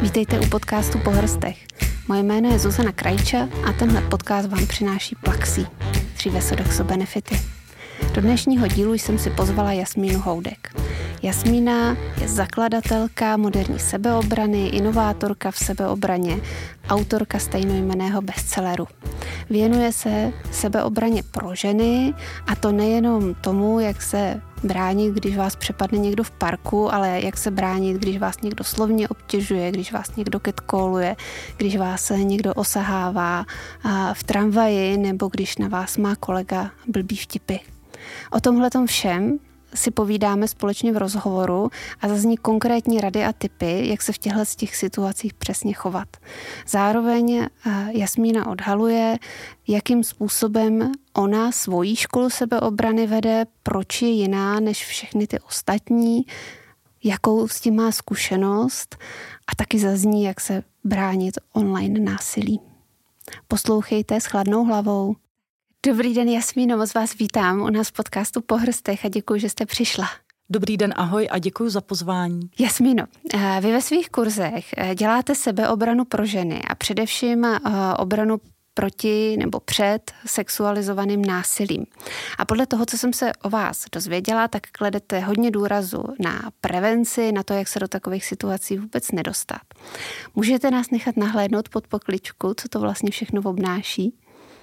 Vítejte u podcastu Po hrstech. Moje jméno je Zuzana Krajča a tenhle podcast vám přináší Plaxi, dříve Sodexo Benefity. Do dnešního dílu jsem si pozvala Jasmínu Houdek. Jasmína je zakladatelka moderní sebeobrany, inovátorka v sebeobraně, autorka stejnojmenného bestselleru. Věnuje se sebeobraně pro ženy, a to nejenom tomu, jak se bránit, když vás přepadne někdo v parku, ale jak se bránit, když vás někdo slovně obtěžuje, když vás někdo catcalluje, když vás někdo osahává v tramvaji nebo když na vás má kolega blbý vtipy. O tomhletom všem si povídáme společně v rozhovoru a zazní konkrétní rady a tipy, jak se v těchto situacích přesně chovat. Zároveň Jasmína odhaluje, jakým způsobem ona svoji školu sebeobrany vede, proč je jiná než všechny ty ostatní, jakou s tím má zkušenost a taky zazní, jak se bránit online násilí. Poslouchejte s chladnou hlavou. Dobrý den, Jasmíno, moc vás vítám u nás v podcastu Po hrstech a děkuji, že jste přišla. Dobrý den, ahoj a děkuji za pozvání. Jasmíno, vy ve svých kurzech děláte sebeobranu pro ženy a především obranu proti nebo před sexualizovaným násilím. A podle toho, co jsem se o vás dozvěděla, tak kladete hodně důrazu na prevenci, na to, jak se do takových situací vůbec nedostat. Můžete nás nechat nahlédnout pod pokličku, co to vlastně všechno obnáší?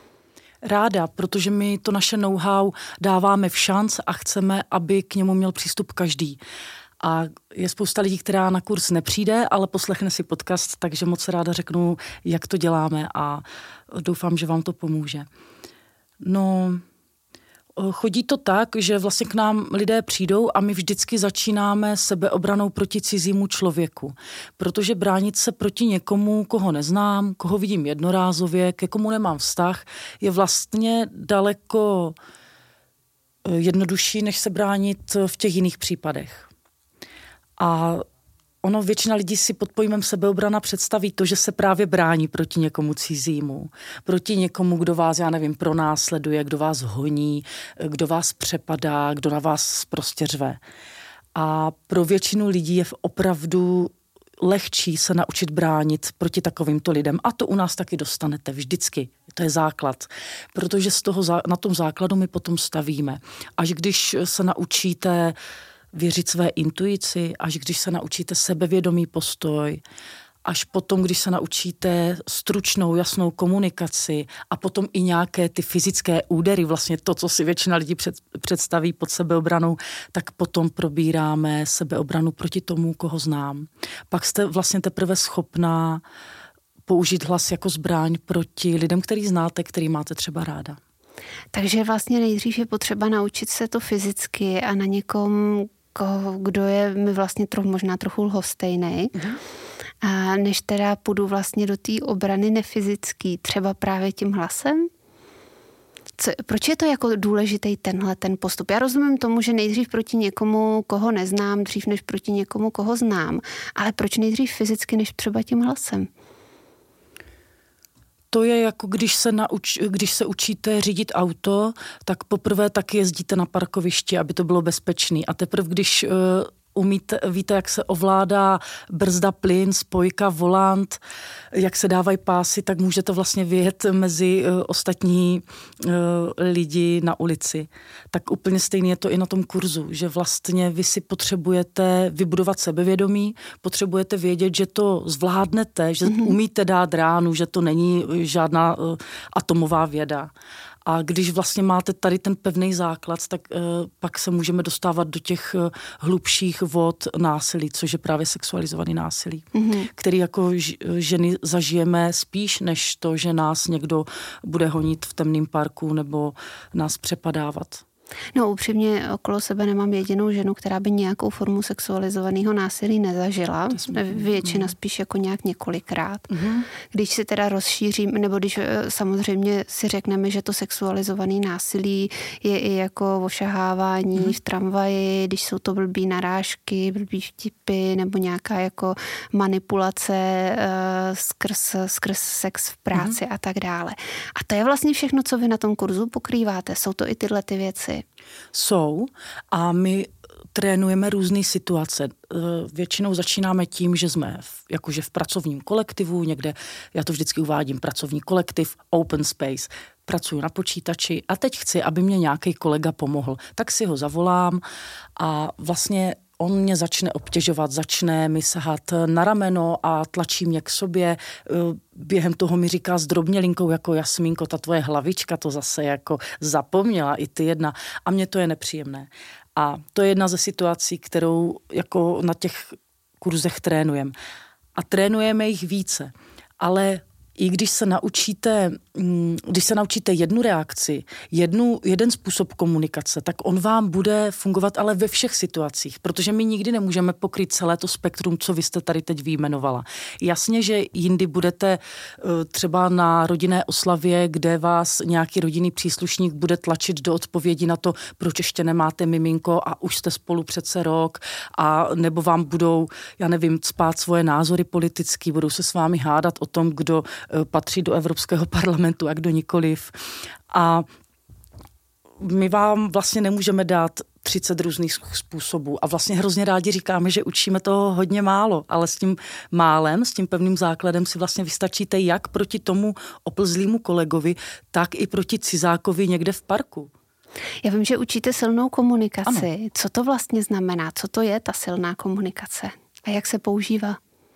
Ráda, protože my to naše know-how dáváme v šanc a chceme, aby k němu měl přístup každý. A je spousta lidí, která na kurz nepřijde, ale poslechne si podcast, takže moc ráda řeknu, jak to děláme a doufám, že vám to pomůže. No, chodí to tak, že vlastně k nám lidé přijdou a my vždycky začínáme sebeobranou proti cizímu člověku. Protože bránit se proti někomu, koho neznám, koho vidím jednorázově, ke komu nemám vztah, je vlastně daleko jednodušší, než se bránit v těch jiných případech. A většina lidí si pod pojmem sebeobrana představí to, že se právě brání proti někomu cizímu, proti někomu, kdo vás, pronásleduje, kdo vás honí, kdo vás přepadá, kdo na vás prostě řve. A pro většinu lidí je opravdu lehčí se naučit bránit proti takovýmto lidem. A to u nás taky dostanete vždycky. To je základ. Protože na tom základu my potom stavíme. Až když se naučíte věřit své intuici, až když se naučíte sebevědomý postoj, až potom, když se naučíte stručnou, jasnou komunikaci a potom i nějaké ty fyzické údery, vlastně to, co si většina lidí představí pod sebeobranou, tak potom probíráme sebeobranu proti tomu, koho znám. Pak jste vlastně teprve schopná použít hlas jako zbraň proti lidem, který znáte, který máte třeba ráda. Takže vlastně nejdřív je potřeba naučit se to fyzicky a na někom, kdo je mi vlastně možná trochu lhostejnej. A než teda půjdu vlastně do té obrany nefyzický, třeba právě tím hlasem? Proč je to jako důležitý ten postup? Já rozumím tomu, že nejdřív proti někomu, koho neznám, dřív než proti někomu, koho znám, ale proč nejdřív fyzicky, než třeba tím hlasem? To je jako když se učíte řídit auto, tak poprvé taky jezdíte na parkovišti, aby to bylo bezpečný. A teprve když víte, jak se ovládá brzda, plyn, spojka, volant, jak se dávají pásy, tak můžete vlastně vyjet mezi ostatní lidi na ulici. Tak úplně stejně je to i na tom kurzu, že vlastně vy si potřebujete vybudovat sebevědomí, potřebujete vědět, že to zvládnete, že umíte dát ránu, že to není žádná atomová věda. A když vlastně máte tady ten pevný základ, tak pak se můžeme dostávat do těch hlubších vod násilí, což je právě sexualizovaný násilí, který jako ženy zažijeme spíš, než to, že nás někdo bude honit v temném parku nebo nás přepadávat. No upřímně okolo sebe nemám jedinou ženu, která by nějakou formu sexualizovaného násilí nezažila. Většina spíš jako nějak několikrát. Když si teda rozšířím, nebo když samozřejmě si řekneme, že to sexualizované násilí je i jako ošahávání v tramvaji, když jsou to blbý narážky, blbý vtipy nebo nějaká jako manipulace skrz sex v práci a tak dále. A to je vlastně všechno, co vy na tom kurzu pokrýváte. Jsou to i tyhle ty věci? Jsou a my trénujeme různé situace. Většinou začínáme tím, že jsme jakože v pracovním kolektivu, někde, já to vždycky uvádím, pracovní kolektiv, open space, pracuji na počítači a teď chci, aby mě nějaký kolega pomohl. Tak si ho zavolám a vlastně on mě začne obtěžovat, začne mi sahat na rameno a tlačí mě k sobě. Během toho mi říká s drobnělinkou jako Jasmínko, ta tvoje hlavička to zase jako zapomněla i ty jedna. A mně to je nepříjemné. A to je jedna ze situací, kterou jako na těch kurzech trénujeme. A trénujeme jich více. Ale i když se naučíte jednu reakci, jeden způsob komunikace, tak on vám bude fungovat ale ve všech situacích, protože my nikdy nemůžeme pokryt celé to spektrum, co vy jste tady teď vyjmenovala. Jasně, že jindy budete třeba na rodinné oslavě, kde vás nějaký rodinný příslušník bude tlačit do odpovědi na to, proč ještě nemáte miminko a už jste spolu přece rok, a nebo vám budou, já nevím, cpát svoje názory politický, budou se s vámi hádat o tom, kdo patří do Evropského parlamentu a kdo nikoliv. A my vám vlastně nemůžeme dát 30 různých způsobů a vlastně hrozně rádi říkáme, že učíme toho hodně málo, ale s tím málem, s tím pevným základem si vlastně vystačíte jak proti tomu oplzlýmu kolegovi, tak i proti cizákovi někde v parku. Já vím, že učíte silnou komunikaci. Ano. Co to vlastně znamená? Co to je ta silná komunikace? A jak se používá?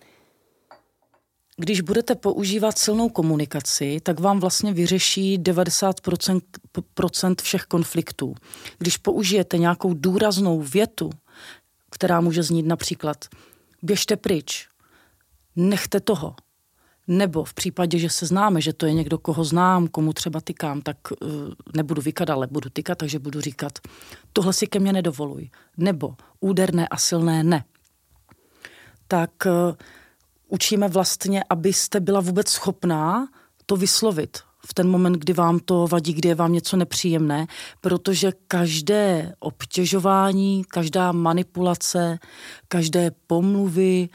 Když budete používat silnou komunikaci, tak vám vlastně vyřeší 90% všech konfliktů. Když použijete nějakou důraznou větu, která může znít například běžte pryč, nechte toho, nebo v případě, že se známe, že to je někdo, koho znám, komu třeba tykám, tak nebudu vykat, ale budu tykat, takže budu říkat tohle si ke mně nedovoluj, nebo úderné a silné ne. Tak učíme vlastně, abyste byla vůbec schopná to vyslovit v ten moment, kdy vám to vadí, kdy je vám něco nepříjemné, protože každé obtěžování, každá manipulace, každé pomluvy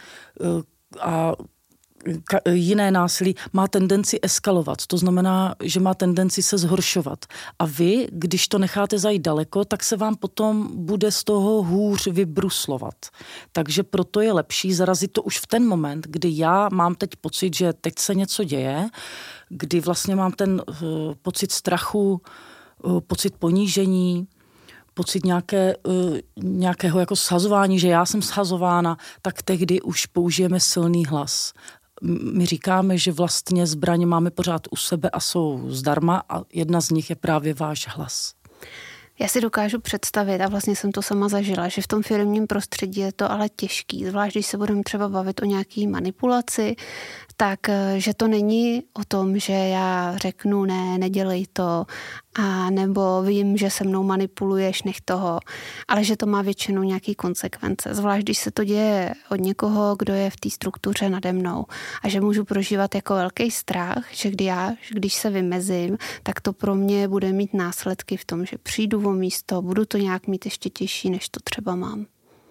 a jiné násilí má tendenci eskalovat. To znamená, že má tendenci se zhoršovat. A vy, když to necháte zajít daleko, tak se vám potom bude z toho hůř vybruslovat. Takže proto je lepší zarazit to už v ten moment, kdy já mám teď pocit, že teď se něco děje, kdy vlastně mám ten pocit strachu, pocit ponížení, pocit nějakého jako shazování, že já jsem shazována, tak tehdy už použijeme silný hlas. My říkáme, že vlastně zbraně máme pořád u sebe a jsou zdarma a jedna z nich je právě váš hlas. Já si dokážu představit, a vlastně jsem to sama zažila, že v tom firemním prostředí je to ale těžký, zvlášť když se budeme třeba bavit o nějaký manipulaci, tak že to není o tom, že já řeknu ne, nedělej to, a nebo vím, že se mnou manipuluješ, nech toho, ale že to má většinou nějaký konsekvence, zvlášť když se to děje od někoho, kdo je v té struktuře nade mnou a že můžu prožívat jako velký strach, že když se vymezím, tak to pro mě bude mít následky v tom, že přijdu o místo, budu to nějak mít ještě těžší, než to třeba mám.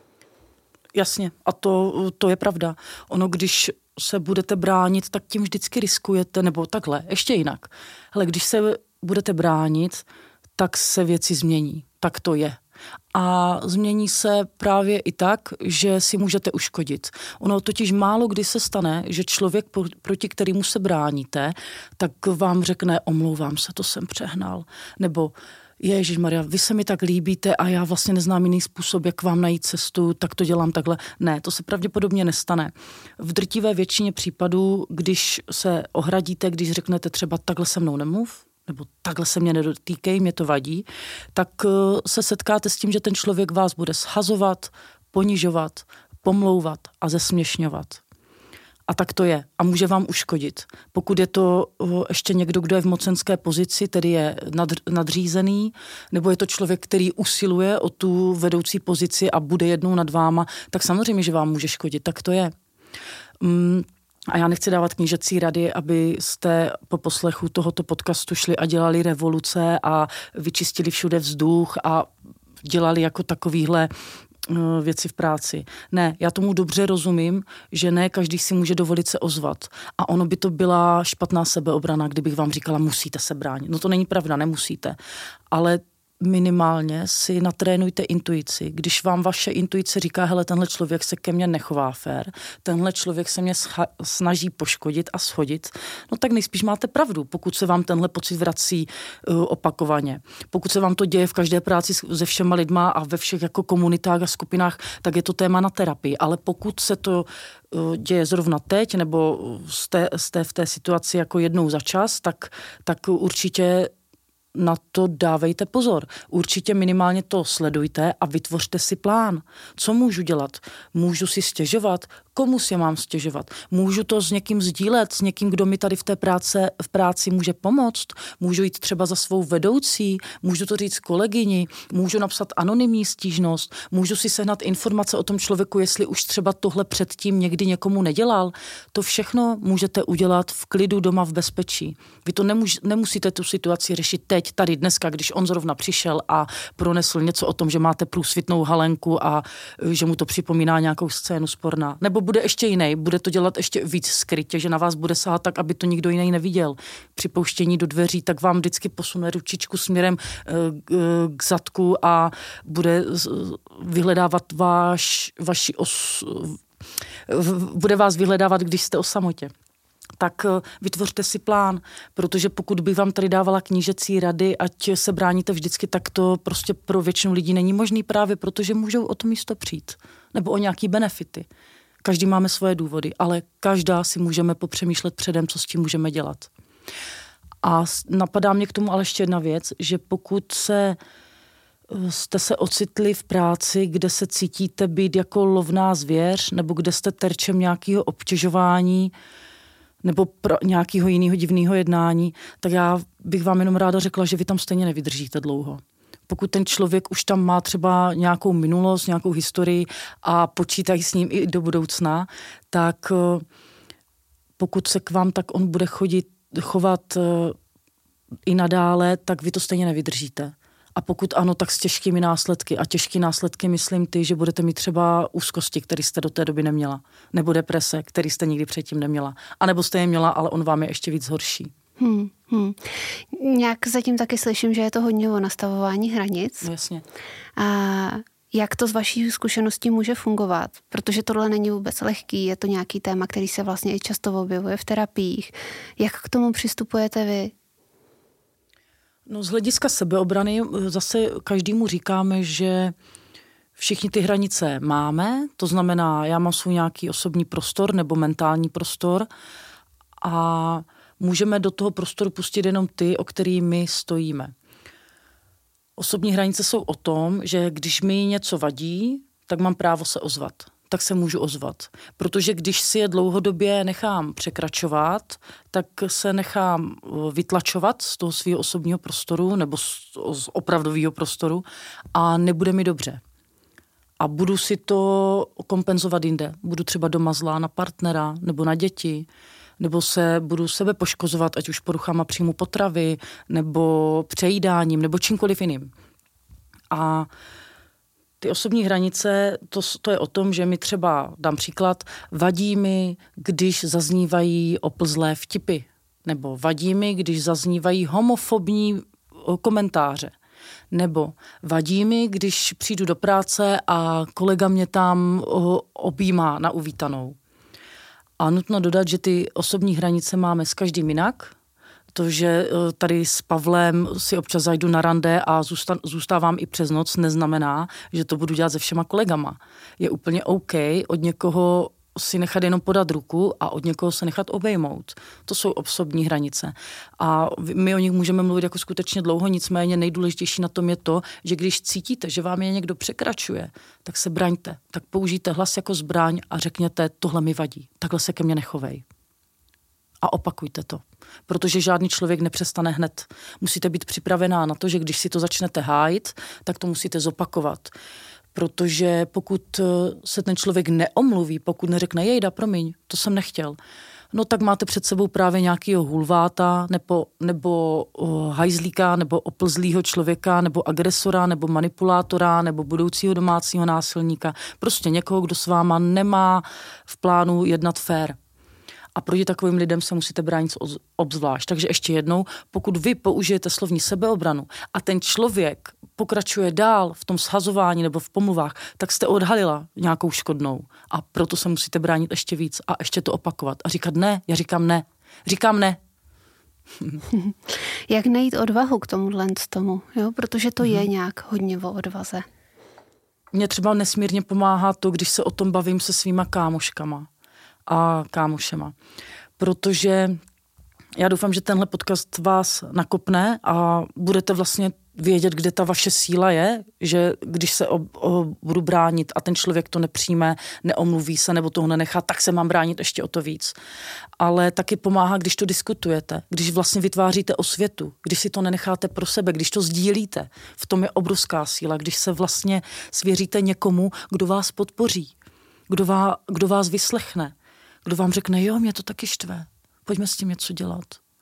Jasně, a to je pravda. Ono, když se budete bránit, tak tím vždycky riskujete, nebo takhle, ještě jinak. Hele, když se budete bránit, tak se věci změní. Tak to je. A změní se právě i tak, že si můžete uškodit. Ono totiž málo kdy se stane, že člověk, proti kterému se bráníte, tak vám řekne, omlouvám se, to jsem přehnal. Nebo Ježišmarja, vy se mi tak líbíte a já vlastně neznám jiný způsob, jak vám najít cestu, tak to dělám takhle. Ne, to se pravděpodobně nestane. V drtivé většině případů, když se ohradíte, když řeknete třeba takhle se mnou nemluv, nebo takhle se mě nedotýkej, mě to vadí, tak se setkáte s tím, že ten člověk vás bude shazovat, ponižovat, pomlouvat a zesměšňovat. A tak to je. A může vám uškodit. Pokud je to ještě někdo, kdo je v mocenské pozici, tedy je nadřízený, nebo je to člověk, který usiluje o tu vedoucí pozici a bude jednou nad váma, tak samozřejmě, že vám může škodit. Tak to je. A já nechci dávat knížecí rady, abyste po poslechu tohoto podcastu šli a dělali revoluce a vyčistili všude vzduch a dělali jako takovýhle věci v práci. Ne, já tomu dobře rozumím, že ne každý si může dovolit se ozvat. A ono by to byla špatná sebeobrana, kdybych vám říkala, musíte se bránit. No to není pravda, nemusíte. Ale minimálně si natrénujte intuici. Když vám vaše intuice říká, hele, tenhle člověk se ke mně nechová fér, tenhle člověk se mě snaží poškodit a shodit, no tak nejspíš máte pravdu, pokud se vám tenhle pocit vrací opakovaně. Pokud se vám to děje v každé práci se všema lidma a ve všech jako komunitách a skupinách, tak je to téma na terapii. Ale pokud se to děje zrovna teď, nebo jste v té situaci jako jednou za čas, tak určitě na to dávejte pozor. Určitě minimálně to sledujte a vytvořte si plán. Co můžu dělat? Můžu si stěžovat? Komu si mám stěžovat? Můžu to s někým sdílet, s někým, kdo mi tady v práci může pomoct? Můžu jít třeba za svou vedoucí? Můžu to říct kolegyni? Můžu napsat anonymní stížnost? Můžu si sehnat informace o tom člověku, jestli už třeba tohle předtím někdy někomu nedělal? To všechno můžete udělat v klidu doma v bezpečí. Vy to nemusíte tu situaci řešit teď, tady dneska, když on zrovna přišel a pronesl něco o tom, že máte průsvitnou halenku a že mu to připomíná nějakou scénu sporná. Nebo bude ještě jiný, bude to dělat ještě víc skrytě, že na vás bude sahat tak, aby to nikdo jiný neviděl. Při pouštění do dveří, tak vám vždycky posune ručičku směrem k zadku a bude vyhledávat bude vás vyhledávat, když jste o samotě. Tak vytvořte si plán, protože pokud bych vám tady dávala knížecí rady, ať se bráníte vždycky, tak to prostě pro většinu lidí není možný právě, protože můžou o to místo přijít. Nebo o nějaký benefity. Každý máme svoje důvody, ale každá si můžeme popřemýšlet předem, co s tím můžeme dělat. A napadá mě k tomu ale ještě jedna věc, že pokud jste se ocitli v práci, kde se cítíte být jako lovná zvěř, nebo kde jste terčem nějakého obtěžování, nebo nějakého jiného divného jednání, tak já bych vám jenom ráda řekla, že vy tam stejně nevydržíte dlouho. Pokud ten člověk už tam má třeba nějakou minulost, nějakou historii a počítají s ním i do budoucna, tak pokud se k vám tak on bude chovat i nadále, tak vy to stejně nevydržíte. A pokud ano, tak s těžkými následky. A těžký následky myslím že budete mít třeba úzkosti, které jste do té doby neměla. Nebo deprese, který jste nikdy předtím neměla. A nebo jste je měla, ale on vám je ještě víc horší. Nějak zatím taky slyším, že je to hodně o nastavování hranic. No, jasně. A jak to z vaší zkušeností může fungovat? Protože tohle není vůbec lehký, je to nějaký téma, který se vlastně i často objevuje v terapiích. Jak k tomu přistupujete vy? No, z hlediska sebeobrany zase každému říkáme, že všichni ty hranice máme, to znamená, já mám svůj nějaký osobní prostor nebo mentální prostor a můžeme do toho prostoru pustit jenom ty, o který my stojíme. Osobní hranice jsou o tom, že když mi něco vadí, tak mám právo se ozvat. Tak se můžu ozvat. Protože když si je dlouhodobě nechám překračovat, tak se nechám vytlačovat z toho svého osobního prostoru nebo z opravdového prostoru a nebude mi dobře. A budu si to kompenzovat jinde. Budu třeba doma zlá na partnera nebo na děti, nebo se budu sebe poškozovat, ať už poruchama příjmu potravy, nebo přejídáním, nebo čímkoliv jiným. A ty osobní hranice, to je o tom, že mi třeba, dám příklad, vadí mi, když zaznívají oplzlé vtipy, nebo vadí mi, když zaznívají homofobní komentáře, nebo vadí mi, když přijdu do práce a kolega mě tam objímá na uvítanou. A nutno dodat, že ty osobní hranice máme s každým jinak. To, že tady s Pavlem si občas zajdu na rande a zůstávám i přes noc, neznamená, že to budu dělat se všema kolegama. Je úplně OK od někoho si nechat jenom podat ruku a od někoho se nechat obejmout. To jsou osobní hranice. A my o nich můžeme mluvit jako skutečně dlouho, nicméně nejdůležitější na tom je to, že když cítíte, že vám je někdo překračuje, tak se braňte, tak použijte hlas jako zbraň a řekněte, tohle mi vadí, takhle se ke mně nechovej. A opakujte to, protože žádný člověk nepřestane hned. Musíte být připravená na to, že když si to začnete hájit, tak to musíte zopakovat. Protože pokud se ten člověk neomluví, pokud neřekne, jejda, promiň, to jsem nechtěl, no tak máte před sebou právě nějakýho hulváta, nebo hajzlíka, nebo oplzlýho člověka, nebo agresora, nebo manipulátora, nebo budoucího domácího násilníka. Prostě někoho, kdo s váma nemá v plánu jednat fair. A proti takovým lidem se musíte bránit obzvlášť. Takže ještě jednou, pokud vy použijete slovní sebeobranu a ten člověk pokračuje dál v tom shazování nebo v pomluvách, tak jste odhalila nějakou škodnou a proto se musíte bránit ještě víc a ještě to opakovat a říkat ne, já říkám ne. Říkám ne. Jak najít odvahu k tomu, jo? Protože to je nějak hodně o odvaze. Mně třeba nesmírně pomáhá to, když se o tom bavím se svýma kámoškama a kámošema. Protože já doufám, že tenhle podcast vás nakopne a budete vlastně vědět, kde ta vaše síla je, že když se budu bránit a ten člověk to nepřijme, neomluví se nebo toho nenechá, tak se mám bránit ještě o to víc. Ale taky pomáhá, když to diskutujete, když vlastně vytváříte osvětu, když si to nenecháte pro sebe, když to sdílíte. V tom je obrovská síla, když se vlastně svěříte někomu, kdo vás podpoří, kdo vás vyslechne, kdo vám řekne, jo, mě to taky štve, pojďme s tím něco dělat.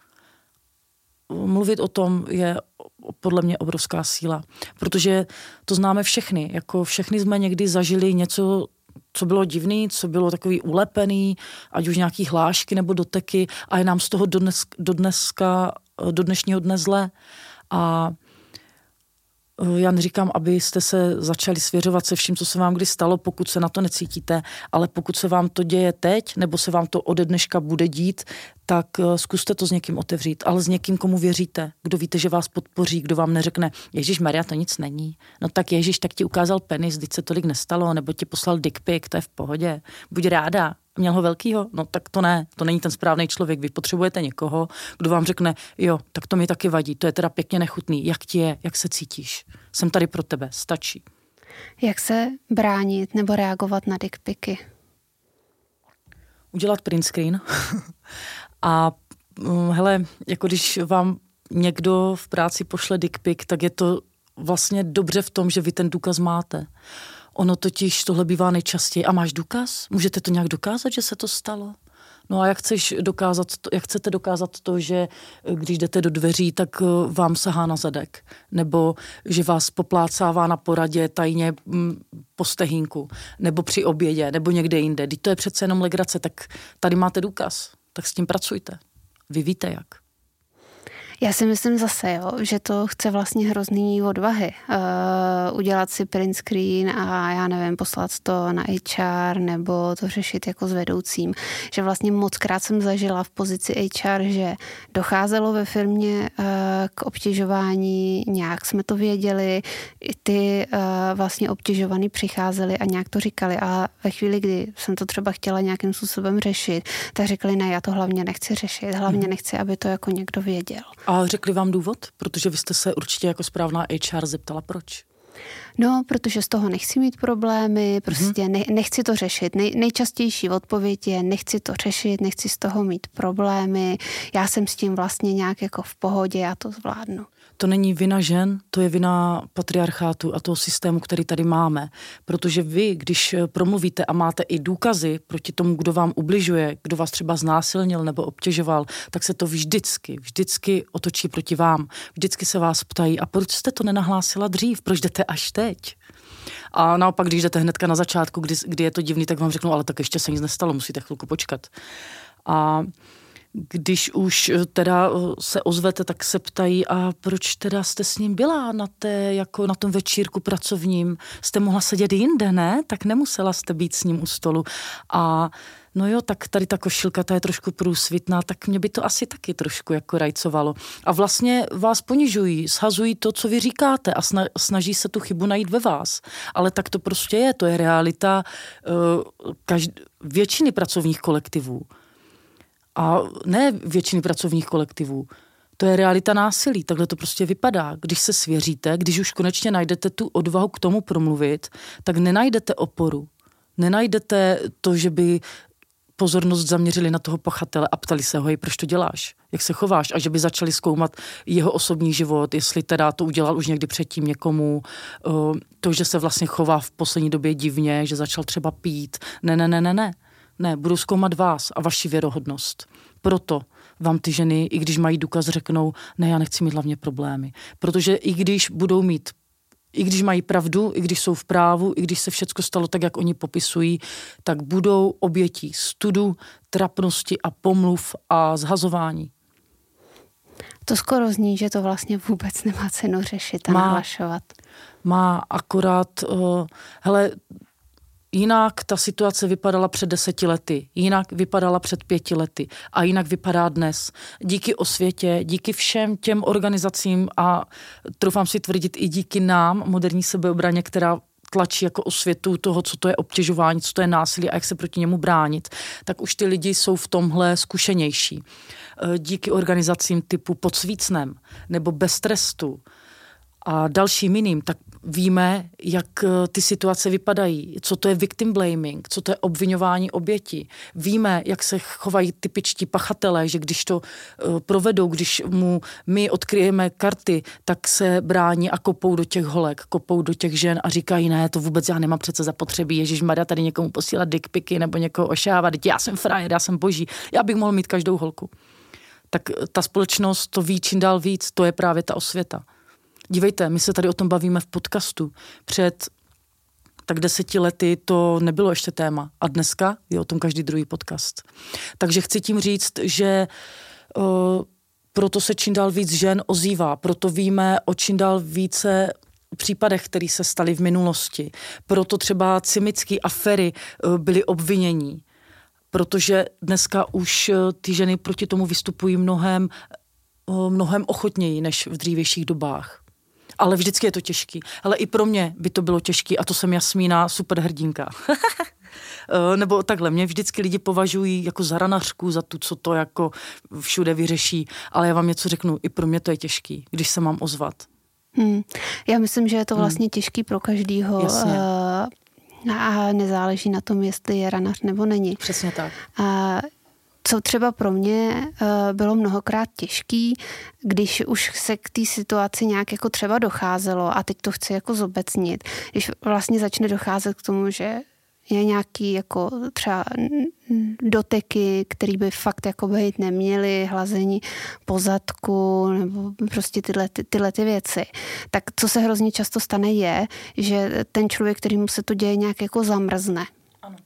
Mluvit o tom je podle mě obrovská síla, protože to známe všechny, jako všechny jsme někdy zažili něco, co bylo divný, co bylo takový ulepený, ať už nějaký hlášky nebo doteky a je nám z toho do dnešního dne zle. A já neříkám, abyste se začali svěřovat se vším, co se vám kdy stalo, pokud se na to necítíte, ale pokud se vám to děje teď, nebo se vám to ode dneška bude dít, tak zkuste to s někým otevřít, ale s někým, komu věříte, kdo víte, že vás podpoří, kdo vám neřekne, Ježíš Maria, to nic není. No tak Ježíš, tak ti ukázal penis, vždyť se tolik nestalo, nebo ti poslal dick pic, to je v pohodě. Buď ráda. Měl ho velkýho? No tak to ne, to není ten správný člověk. Vy potřebujete někoho, kdo vám řekne, jo, tak to mi taky vadí, to je teda pěkně nechutný. Jak ti je, jak se cítíš? Jsem tady pro tebe, stačí. Jak se bránit nebo reagovat na dick picy? Udělat print screen. A hele, jako když vám někdo v práci pošle dick pic, tak je to vlastně dobře v tom, že vy ten důkaz máte. Ono totiž tohle bývá nejčastěji. A máš důkaz? Můžete to nějak dokázat, že se to stalo? No a jak chcete dokázat to, že když jdete do dveří, tak vám sahá na zadek? Nebo že vás poplácává na poradě tajně po stehínku? Nebo při obědě? Nebo někde jinde? Když to je přece jenom legrace, tak tady máte důkaz. Tak s tím pracujte. Vy víte jak. Já si myslím zase, jo, že to chce vlastně hrozný odvahy. Udělat si print screen a já nevím, poslat to na HR nebo to řešit jako s vedoucím. Že vlastně mockrát jsem zažila v pozici HR, že docházelo ve firmě k obtěžování, nějak jsme to věděli, ty vlastně obtěžovaný přicházeli a nějak to říkali a ve chvíli, kdy jsem to třeba chtěla nějakým způsobem řešit, tak řekli, ne, já to hlavně nechci řešit, hlavně nechci, aby to jako někdo věděl. A řekli vám důvod? Protože vy jste se určitě jako správná HR zeptala, proč? No, protože z toho nechci mít problémy, prostě nechci to řešit. Nejčastější odpověď je, nechci to řešit, nechci z toho mít problémy, já jsem s tím vlastně nějak jako v pohodě, já to zvládnu. To není vina žen, to je vina patriarchátu a toho systému, který tady máme. Protože vy, když promluvíte a máte i důkazy proti tomu, kdo vám ubližuje, kdo vás třeba znásilnil nebo obtěžoval, tak se to vždycky otočí proti vám. Vždycky se vás ptají, a proč jste to nenahlásila dřív? Proč jdete až teď? A naopak, když jdete hnedka na začátku, kdy je to divný, tak vám řeknou, ale tak ještě se nic nestalo, musíte chvilku počkat. A když už teda se ozvete, tak se ptají, a proč teda jste s ním byla jako na tom večírku pracovním? Jste mohla sedět jinde, ne? Tak nemusela jste být s ním u stolu. A no jo, tak tady ta košilka, ta je trošku průsvitná, tak mě by to asi taky trošku jako rajcovalo. A vlastně vás ponižují, shazují to, co vy říkáte a snaží se tu chybu najít ve vás. Ale tak to prostě je, to je realita většiny pracovních kolektivů. A ne většiny pracovních kolektivů. To je realita násilí, takhle to prostě vypadá. Když se svěříte, když už konečně najdete tu odvahu k tomu promluvit, tak nenajdete oporu. Nenajdete to, že by pozornost zaměřili na toho pachatele a ptali se ho, hej, proč to děláš, jak se chováš, a že by začali zkoumat jeho osobní život, jestli teda to udělal už někdy předtím někomu, to, že se vlastně chová v poslední době divně, že začal třeba pít. Ne, budou zkoumat vás a vaši věrohodnost. Proto vám ty ženy, i když mají důkaz, řeknou, ne, já nechci mít hlavně problémy. Protože i když mají pravdu, i když jsou v právu, i když se všecko stalo tak, jak oni popisují, tak budou obětí studu, trapnosti a pomluv a zhazování. To skoro zní, že to vlastně vůbec nemá cenu řešit a nahlašovat. Má akorát, hele, jinak ta situace vypadala před 10 lety, jinak vypadala před 5 lety a jinak vypadá dnes. Díky osvětě, díky všem těm organizacím a troufám si tvrdit i díky nám, moderní sebeobraně, která tlačí jako osvětu toho, co to je obtěžování, co to je násilí a jak se proti němu bránit, tak už ty lidi jsou v tomhle zkušenější. Díky organizacím typu Pod svícnem nebo Bez trestu a dalším jiným, tak víme, jak ty situace vypadají, co to je victim blaming, co to je obviňování oběti. Víme, jak se chovají typičtí pachatelé, že když to provedou, když mu my odkryjeme karty, tak se brání a kopou do těch holek, kopou do těch žen a říkají, ne, to vůbec já nemám přece zapotřebí, ježišmarja, tady někomu posílat dickpiky nebo někoho ošávat, já jsem frajer, já jsem boží, já bych mohl mít každou holku. Tak ta společnost to ví čím dál víc, to je právě ta osvěta. Dívejte, my se tady o tom bavíme v podcastu. Před tak 10 lety to nebylo ještě téma. A dneska je o tom každý druhý podcast. Takže chci tím říct, že proto se čím dál víc žen ozývá. Proto víme o čím dál více případech, které se staly v minulosti. Proto třeba cimické aféry byly obvinění. Protože dneska už ty ženy proti tomu vystupují mnohem ochotněji než v dřívějších dobách. Ale vždycky je to těžký. Ale i pro mě by to bylo těžký a to jsem Jasmína superhrdinka. Nebo takhle, mě vždycky lidi považují jako za ranařku, za tu, co to jako všude vyřeší. Ale já vám něco řeknu, i pro mě to je těžký, když se mám ozvat. Já myslím, že je to vlastně těžký pro každýho. Jasně. A nezáleží na tom, jestli je ranař nebo není. Přesně tak. Co třeba pro mě bylo mnohokrát těžký, když už se k té situaci nějak jako třeba docházelo, a teď to chci jako zobecnit, když vlastně začne docházet k tomu, že je nějaký jako třeba doteky, který by fakt jako být neměly, hlazení po zadku nebo prostě tyhle ty věci. Tak co se hrozně často stane je, že ten člověk, kterýmu se to děje, nějak jako zamrzne. Ano.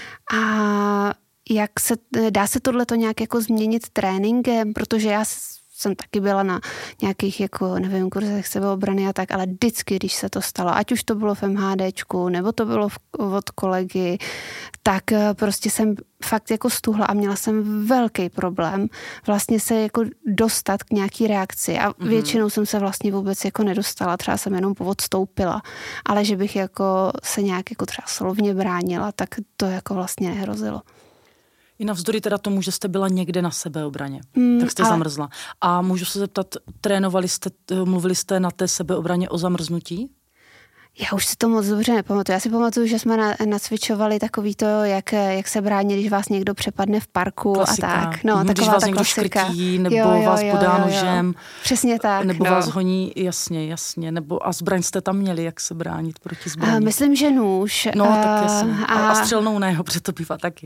A dá se tohleto nějak jako změnit tréninkem, protože já jsem taky byla na nějakých jako, nevím, kurzech sebeobrany a tak, ale vždycky, když se to stalo, ať už to bylo v MHDčku, nebo to bylo od kolegy, tak prostě jsem fakt jako stuhla a měla jsem velký problém vlastně se jako dostat k nějaký reakci a většinou jsem se vlastně vůbec jako nedostala, třeba jsem jenom odstoupila, ale že bych jako se nějak jako třeba slovně bránila, tak to jako vlastně nehrozilo. I navzdory teda tomu, že jste byla někde na sebeobraně, tak jste zamrzla. A můžu se zeptat, mluvili jste na té sebeobraně o zamrznutí? Já už si to moc dobře nepamatuju. Já si pamatuju, že jsme nacvičovali takový to, jak se brání, když vás někdo přepadne v parku. Klasika. A tak. No, když vás někdo škrtí, nebo vás podá nožem. Přesně tak. Nebo vás honí, jasně. Nebo a zbraň jste tam měli, jak se bránit proti zbraní? Myslím, že nůž. No, tak jasně. A střelnou ne, protože to bývá taky.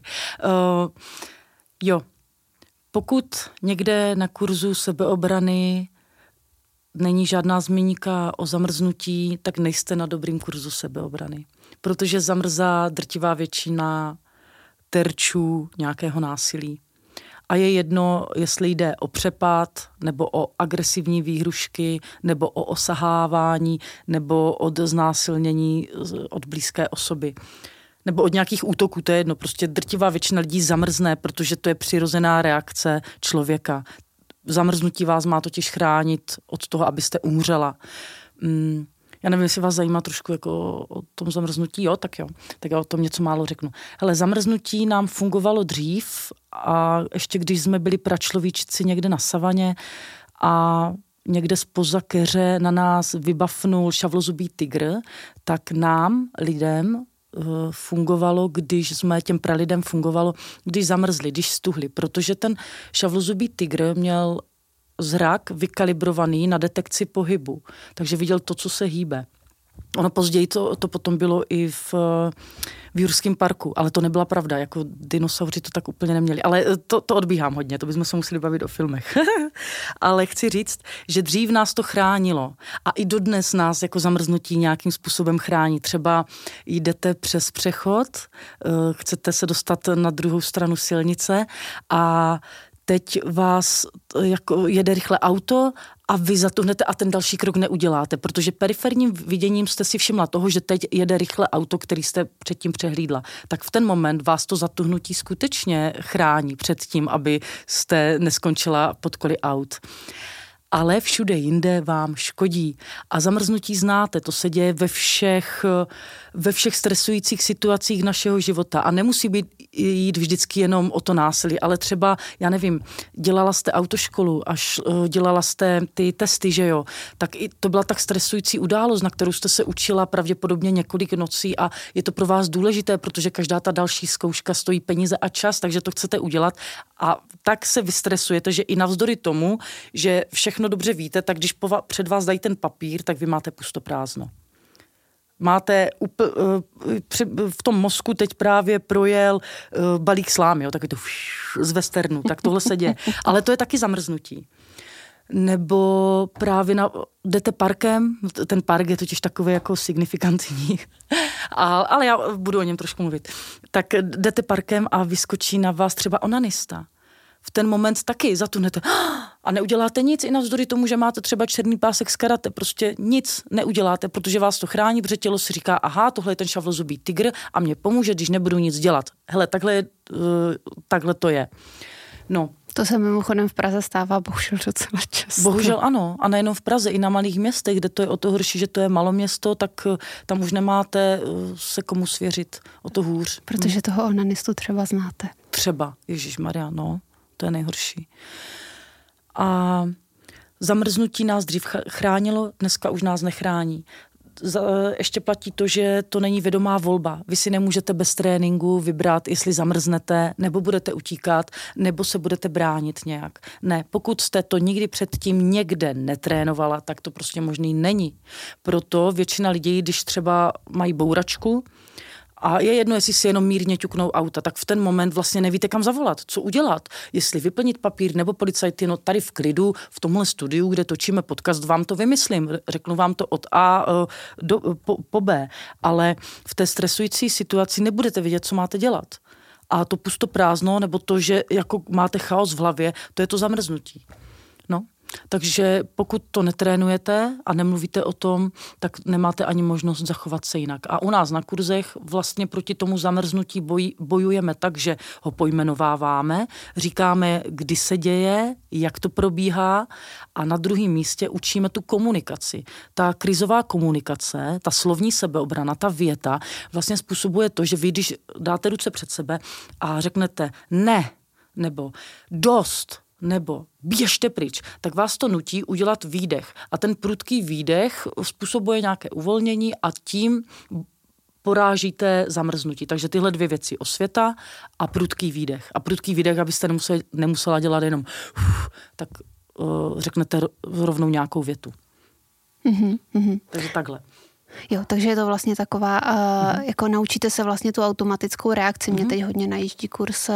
Pokud někde na kurzu sebeobrany není žádná zmínka o zamrznutí, tak nejste na dobrým kurzu sebeobrany. Protože zamrzá drtivá většina terčů nějakého násilí. A je jedno, jestli jde o přepad, nebo o agresivní výhrušky, nebo o osahávání, nebo od znásilnění od blízké osoby. Nebo od nějakých útoků, to je jedno. Prostě drtivá většina lidí zamrzne, protože to je přirozená reakce člověka. Zamrznutí vás má totiž chránit od toho, abyste umřela. Já nevím, jestli vás zajímá trošku jako o tom zamrznutí, jo, tak já o tom něco málo řeknu. Hele, zamrznutí nám fungovalo dřív a ještě když jsme byli pračlovíčci někde na savaně a někde zpoza keře na nás vybafnul šavlozubý tygr, tak nám, lidem, fungovalo, těm pralidem fungovalo, když zamrzli, když stuhli, protože ten šavlozubý tygr měl zrak vykalibrovaný na detekci pohybu, takže viděl to, co se hýbe. Ono později to potom bylo i v Jurském parku, ale to nebyla pravda, jako dinosauři to tak úplně neměli. Ale to odbíhám hodně, to bychom se museli bavit o filmech. Ale chci říct, že dřív nás to chránilo a i dodnes nás jako zamrznutí nějakým způsobem chrání. Třeba jdete přes přechod, chcete se dostat na druhou stranu silnice a teď vás jako jede rychle auto a vy zatuhnete a ten další krok neuděláte, protože periferním viděním jste si všimla toho, že teď jede rychle auto, který jste předtím přehlídla. Tak v ten moment vás to zatuhnutí skutečně chrání před tím, aby jste neskončila pod koli aut. Ale všude jinde vám škodí. A zamrznutí znáte, to se děje ve všech stresujících situacích našeho života. A nemusí jít vždycky jenom o to násilí, ale třeba, já nevím, dělala jste autoškolu, až dělala jste ty testy, že jo, tak i to byla tak stresující událost, na kterou jste se učila pravděpodobně několik nocí a je to pro vás důležité, protože každá ta další zkouška stojí peníze a čas, takže to chcete udělat a tak se vystresujete, že i navzdory tomu, že všechno dobře víte, tak když před vás dají ten papír, tak vy máte pustoprázdno. Máte v tom mozku teď právě projel balík slámy, jo, taky to z westernu, tak tohle se děje. Ale to je taky zamrznutí. Nebo právě jdete parkem, ten park je totiž takový jako signifikantní, ale já budu o něm trošku mluvit. Tak jdete parkem a vyskočí na vás třeba onanista. V ten moment taky zatuhnete a neuděláte nic i navzdory tomu, že máte třeba černý pásek z karate. Prostě nic neuděláte, protože vás to chrání, protože tělo si říká, aha, tohle je ten šavlozubý tygr a mě pomůže, když nebudu nic dělat. Hele, takhle to je. No. To se mimochodem v Praze stává bohužel docela často. Bohužel ano. A nejenom v Praze, i na malých městech, kde to je o to horší, že to je maloměsto, tak tam už nemáte se komu svěřit, o to hůř. Protože toho onanistu třeba znáte. Třeba, ježišmarja, no. To je nejhorší. A zamrznutí nás dřív chránilo, dneska už nás nechrání. Ještě platí to, že to není vědomá volba. Vy si nemůžete bez tréninku vybrat, jestli zamrznete, nebo budete utíkat, nebo se budete bránit nějak. Ne, pokud jste to nikdy předtím někde netrénovala, tak to prostě možný není. Proto většina lidí, když třeba mají bouračku, a je jedno, jestli si jenom mírně ťuknou auta, tak v ten moment vlastně nevíte, kam zavolat, co udělat. Jestli vyplnit papír nebo policajty, no tady v klidu, v tomhle studiu, kde točíme podcast, vám to vymyslím, řeknu vám to od A po B, ale v té stresující situaci nebudete vědět, co máte dělat. A to pustoprázdno, nebo to, že jako máte chaos v hlavě, to je to zamrznutí. No. Takže pokud to netrénujete a nemluvíte o tom, tak nemáte ani možnost zachovat se jinak. A u nás na kurzech vlastně proti tomu zamrznutí bojujeme tak, že ho pojmenováváme, říkáme, kdy se děje, jak to probíhá a na druhém místě učíme tu komunikaci. Ta krizová komunikace, ta slovní sebeobrana, ta věta vlastně způsobuje to, že vy, když dáte ruce před sebe a řeknete ne, nebo dost, nebo běžte pryč, tak vás to nutí udělat výdech. A ten prudký výdech způsobuje nějaké uvolnění a tím porážíte zamrznutí. Takže tyhle dvě věci, osvěta a prudký výdech. A prudký výdech, abyste nemusela dělat jenom tak řeknete rovnou nějakou větu. Takže takhle. Jo, takže je to vlastně taková, jako naučíte se vlastně tu automatickou reakci. Mě teď hodně najíždí kurz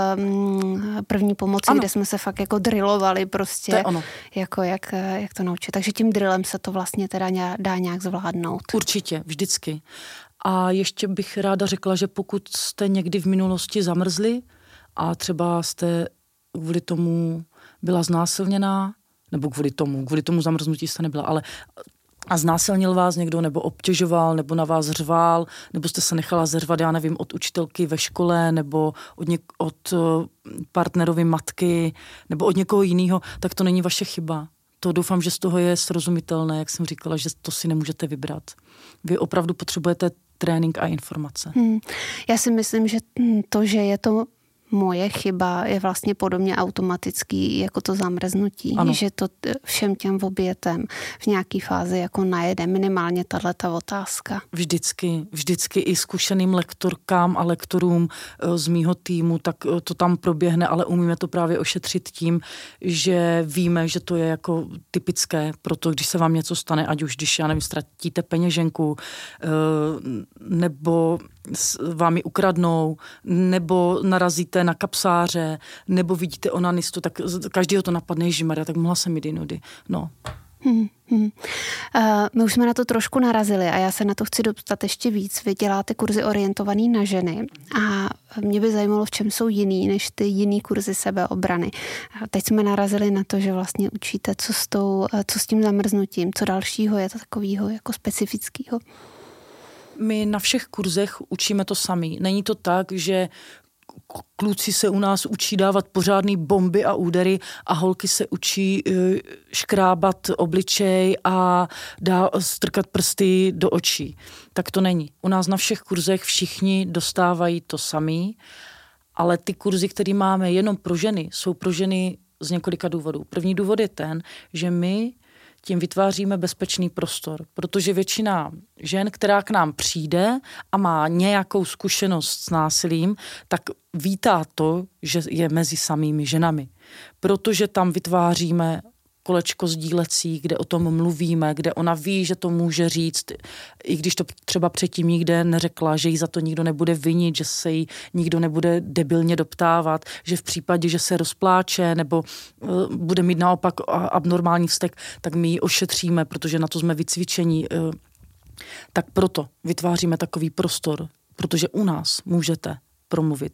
první pomoci, ano. Kde jsme se fakt jako drillovali prostě, jako jak to naučit. Takže tím drillem se to vlastně teda dá nějak zvládnout. Určitě, vždycky. A ještě bych ráda řekla, že pokud jste někdy v minulosti zamrzli a třeba jste kvůli tomu byla znásilněná, nebo kvůli tomu zamrznutí jste nebyla, ale a znásilnil vás někdo, nebo obtěžoval, nebo na vás řval, nebo jste se nechala zeřvat, já nevím, od učitelky ve škole, nebo od partnerovy matky, nebo od někoho jiného, tak to není vaše chyba. To doufám, že z toho je srozumitelné, jak jsem říkala, že to si nemůžete vybrat. Vy opravdu potřebujete trénink a informace. Já si myslím, že to, že je to moje chyba, je vlastně podobně automatický jako to zamrznutí, ano. Že to všem těm obětem v nějaký fázi jako najede minimálně tato otázka. Vždycky i zkušeným lektorkám a lektorům z mýho týmu, tak to tam proběhne, ale umíme to právě ošetřit tím, že víme, že to je jako typické, proto když se vám něco stane, ať už když, já nevím, ztratíte peněženku, nebo vám ji ukradnou, nebo narazíte na kapsáře, nebo vidíte onanistu, tak každýho to napadne, ježišmarja, tak mohla jsem jít jinudy. No. My už jsme na to trošku narazili a já se na to chci dostat ještě víc. Vy děláte kurzy orientovaný na ženy a mě by zajímalo, v čem jsou jiný než ty jiný kurzy sebeobrany. A teď jsme narazili na to, že vlastně učíte, co s tím zamrznutím, co dalšího je to takového jako specifického. My na všech kurzech učíme to samý. Není to tak, že kluci se u nás učí dávat pořádný bomby a údery a holky se učí škrábat obličej a strkat prsty do očí. Tak to není. U nás na všech kurzech všichni dostávají to samý, ale ty kurzy, které máme jenom pro ženy, jsou pro ženy z několika důvodů. První důvod je ten, že my tím vytváříme bezpečný prostor, protože většina žen, která k nám přijde a má nějakou zkušenost s násilím, tak vítá to, že je mezi samými ženami. Protože tam vytváříme kolečko sdílecí, kde o tom mluvíme, kde ona ví, že to může říct, i když to třeba předtím nikde neřekla, že jí za to nikdo nebude vinit, že se jí nikdo nebude debilně doptávat, že v případě, že se rozpláče nebo bude mít naopak abnormální vztek, tak my ji ošetříme, protože na to jsme vycvičení. Tak proto vytváříme takový prostor, protože u nás můžete promluvit.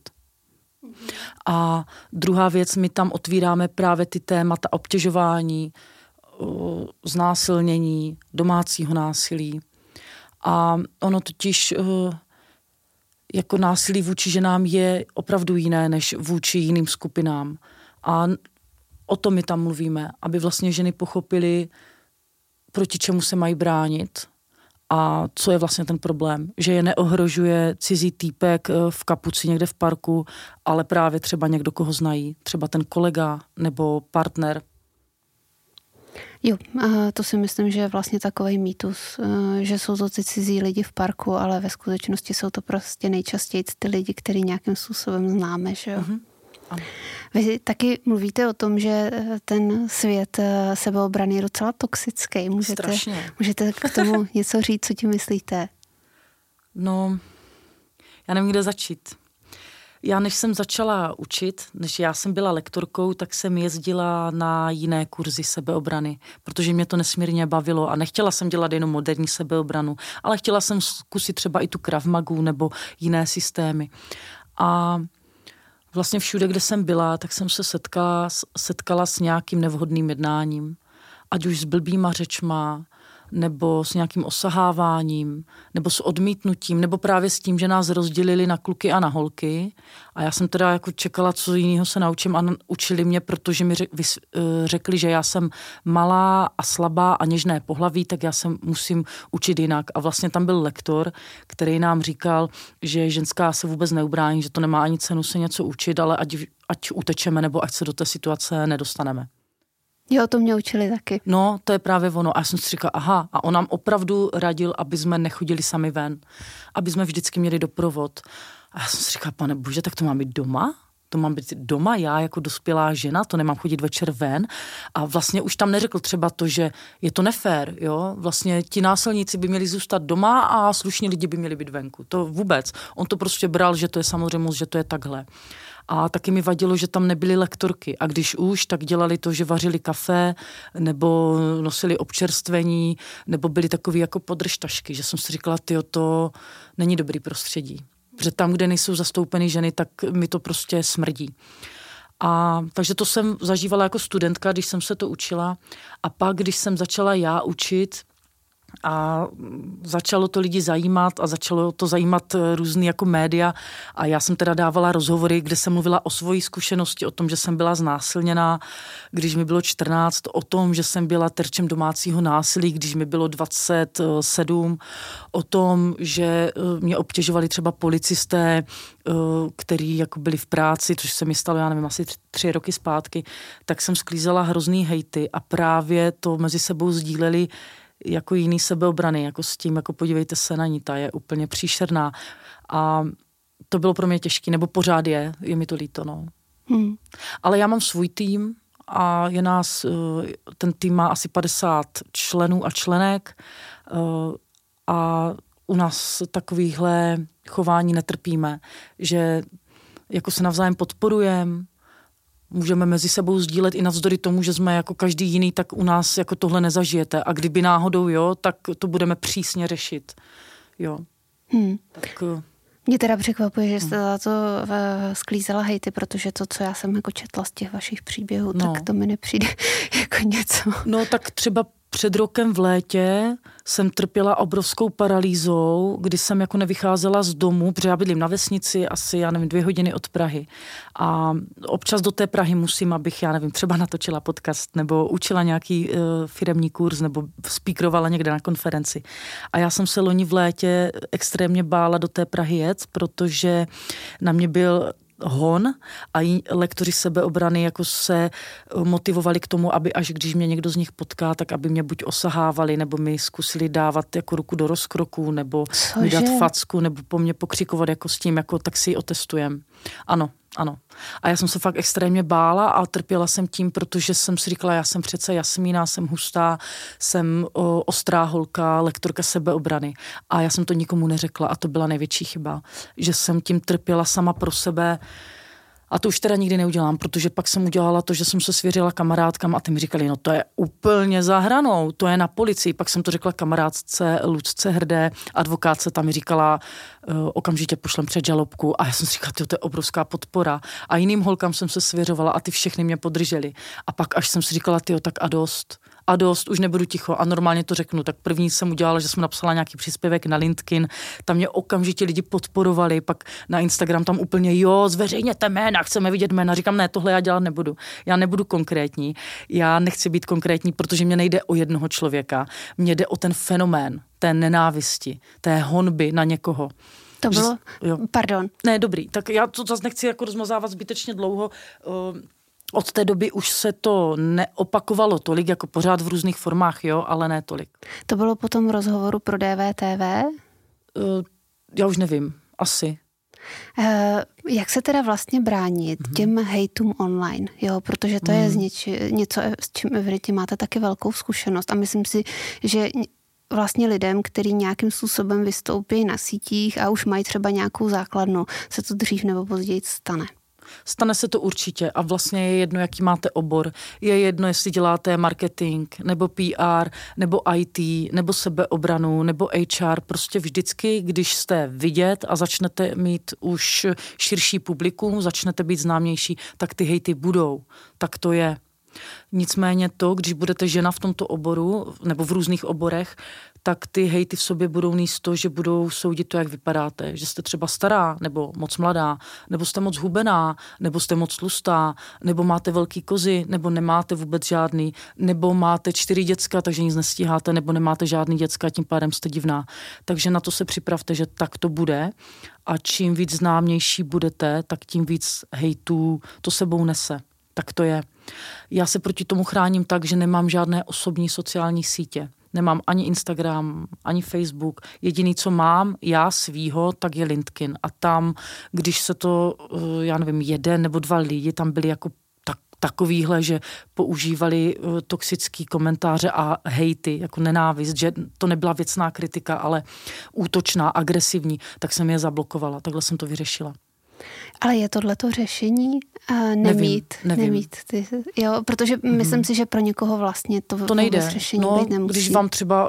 A druhá věc, my tam otvíráme právě ty témata obtěžování, znásilnění, domácího násilí. A ono totiž jako násilí vůči ženám je opravdu jiné než vůči jiným skupinám. A o tom my tam mluvíme, aby vlastně ženy pochopily, proti čemu se mají bránit. A co je vlastně ten problém? Že je neohrožuje cizí týpek v kapuci někde v parku, ale právě třeba někdo, koho znají. Třeba ten kolega nebo partner. Jo, to si myslím, že je vlastně takovej mýtus, že jsou to ty cizí lidi v parku, ale ve skutečnosti jsou to prostě nejčastěji ty lidi, který nějakým způsobem známe, že jo? Mhm. Vy taky mluvíte o tom, že ten svět sebeobrany je docela toxický. Můžete k tomu něco říct, co tím myslíte? No, já nevím, kde začít. Já než jsem začala učit, než já jsem byla lektorkou, tak jsem jezdila na jiné kurzy sebeobrany, protože mě to nesmírně bavilo a nechtěla jsem dělat jenom moderní sebeobranu, ale chtěla jsem zkusit třeba i tu Krav Magu nebo jiné systémy. A vlastně všude, kde jsem byla, tak jsem se setkala s nějakým nevhodným jednáním. Ať už s blbýma řečma, nebo s nějakým osaháváním, nebo s odmítnutím, nebo právě s tím, že nás rozdělili na kluky a na holky. A já jsem teda jako čekala, co jiného se naučím a učili mě, protože mi řekli, že já jsem malá a slabá a něžné pohlaví, tak já se musím učit jinak. A vlastně tam byl lektor, který nám říkal, že ženská se vůbec neubrání, že to nemá ani cenu se něco učit, ale ať utečeme, nebo ať se do té situace nedostaneme. Jo, to mě učili taky. No, to je právě ono. A já jsem si říkala, aha, a on nám opravdu radil, aby jsme nechodili sami ven, aby jsme vždycky měli doprovod. A já jsem si říkala, pane bože, tak to mám být doma? To mám být doma, já jako dospělá žena, to nemám chodit večer ven. A vlastně už tam neřekl třeba to, že je to nefér, jo. Vlastně ti násilníci by měli zůstat doma a slušní lidi by měli být venku. To vůbec. On to prostě bral, že to je samozřejmost, že to je takhle. A taky mi vadilo, že tam nebyly lektorky. A když už, tak dělali to, že vařili kafe, nebo nosili občerstvení, nebo byli takový jako podržtašky, že jsem si říkala, tyjo, to není dobrý prostředí. Protože tam, kde nejsou zastoupeny ženy, tak mi to prostě smrdí. A takže to jsem zažívala jako studentka, když jsem se to učila. A pak, když jsem začala já učit, a začalo to lidi zajímat a začalo to zajímat různý jako média a já jsem teda dávala rozhovory, kde jsem mluvila o svojí zkušenosti, o tom, že jsem byla znásilněná, když mi bylo 14, o tom, že jsem byla terčem domácího násilí, když mi bylo 27, o tom, že mě obtěžovali třeba policisté, který jako byli v práci, což se mi stalo, já nevím, asi 3 roky zpátky, tak jsem sklízela hrozný hejty a právě to mezi sebou sdíleli jako jiný sebeobrany, jako s tím, jako podívejte se na ní, ta je úplně příšerná. A to bylo pro mě těžké, nebo pořád je mi to líto, no. Ale já mám svůj tým a je nás, ten tým má asi 50 členů a členek a u nás takovýhle chování netrpíme, že jako se navzájem podporujeme, Můžeme mezi sebou sdílet i navzdory tomu, že jsme jako každý jiný, tak u nás jako tohle nezažijete. A kdyby náhodou jo, tak to budeme přísně řešit. Jo. Tak... Mě teda překvapuje, že jste za to sklízela hejty, protože to, co já jsem jako četla z těch vašich příběhů, tak to mi nepřijde jako něco. No tak třeba před rokem v létě jsem trpěla obrovskou paralýzou, kdy jsem jako nevycházela z domu, protože já bydlím na vesnici asi, 2 hodiny od Prahy. A občas do té Prahy musím, abych, třeba natočila podcast nebo učila nějaký firemní kurz nebo speakerovala někde na konferenci. A já jsem se loni v létě extrémně bála do té Prahy jet, protože na mě byl hon a lektoři sebeobrany jako se motivovali k tomu, aby až když mě někdo z nich potká, tak aby mě buď osahávali, nebo mi zkusili dávat jako ruku do rozkroku, nebo mi dát facku, nebo po mně pokřikovat jako s tím, jako tak si ji otestujem. Ano. A já jsem se fakt extrémně bála a trpěla jsem tím, protože jsem si říkala, já jsem přece Jasmína, jsem hustá, jsem ostrá holka, lektorka sebeobrany. A já jsem to nikomu neřekla a to byla největší chyba, že jsem tím trpěla sama pro sebe. A to už teda nikdy neudělám, protože pak jsem udělala to, že jsem se svěřila kamarádkám a ty mi říkali, no to je úplně za hranou, to je na policii. Pak jsem to řekla kamarádce Lucce Hrdé, advokátce, tam mi říkala, okamžitě pošlem předžalobku a já jsem si říkala, to je obrovská podpora. A jiným holkám jsem se svěřovala a ty všechny mě podrželi. A pak až jsem si říkala, tak a dost, už nebudu ticho a normálně to řeknu. Tak první jsem udělala, že jsem napsala nějaký příspěvek na LinkedIn, tam mě okamžitě lidi podporovali, pak na Instagram tam úplně zveřejněte jména, chceme vidět jména. Říkám, ne, tohle já dělat nebudu. Já nebudu konkrétní, já nechci být konkrétní, protože mě nejde o jednoho člověka, mně jde o ten fenomén té nenávisti, té honby na někoho. To bylo, pardon. Ne, dobrý, tak já to zase nechci jako rozmazávat zbytečně dlouho. Od té doby už se to neopakovalo tolik, jako pořád v různých formách, ale ne tolik. To bylo po tom rozhovoru pro DVTV? Já už nevím, asi. Jak se teda vlastně bránit těm hejtům online, protože to je něco, s čím evidentně máte taky velkou zkušenost a myslím si, že vlastně lidem, kteří nějakým způsobem vystoupí na sítích a už mají třeba nějakou základnu, se to dřív nebo později stane. Stane se to určitě a vlastně je jedno, jaký máte obor. Je jedno, jestli děláte marketing, nebo PR, nebo IT, nebo sebeobranu, nebo HR. Prostě vždycky, když jste vidět a začnete mít už širší publikum, začnete být známější, tak ty hejty budou. Tak to je. Nicméně to, když budete žena v tomto oboru, nebo v různých oborech, tak ty hejty v sobě budou nést to, že budou soudit to, jak vypadáte. Že jste třeba stará, nebo moc mladá, nebo jste moc hubená, nebo jste moc tlustá, nebo máte velký kozy, nebo nemáte vůbec žádný, nebo máte 4 děcka, takže nic nestíháte, nebo nemáte žádný děcka, tím pádem jste divná. Takže na to se připravte, že tak to bude. A čím víc známější budete, tak tím víc hejtů to sebou nese. Tak to je. Já se proti tomu chráním tak, že nemám žádné osobní sociální sítě. Nemám ani Instagram, ani Facebook. Jediný, co mám já svýho, tak je LinkedIn. A tam, když se to, 1 nebo 2 lidi tam byli jako takovýhle, že používali toxický komentáře a hejty, jako nenávist, že to nebyla věcná kritika, ale útočná, agresivní, tak jsem je zablokovala. Takhle jsem to vyřešila. Ale je tohleto řešení Nevím. ty, protože myslím si, že pro někoho vlastně to nejde. Řešení být nemusí. Když vám třeba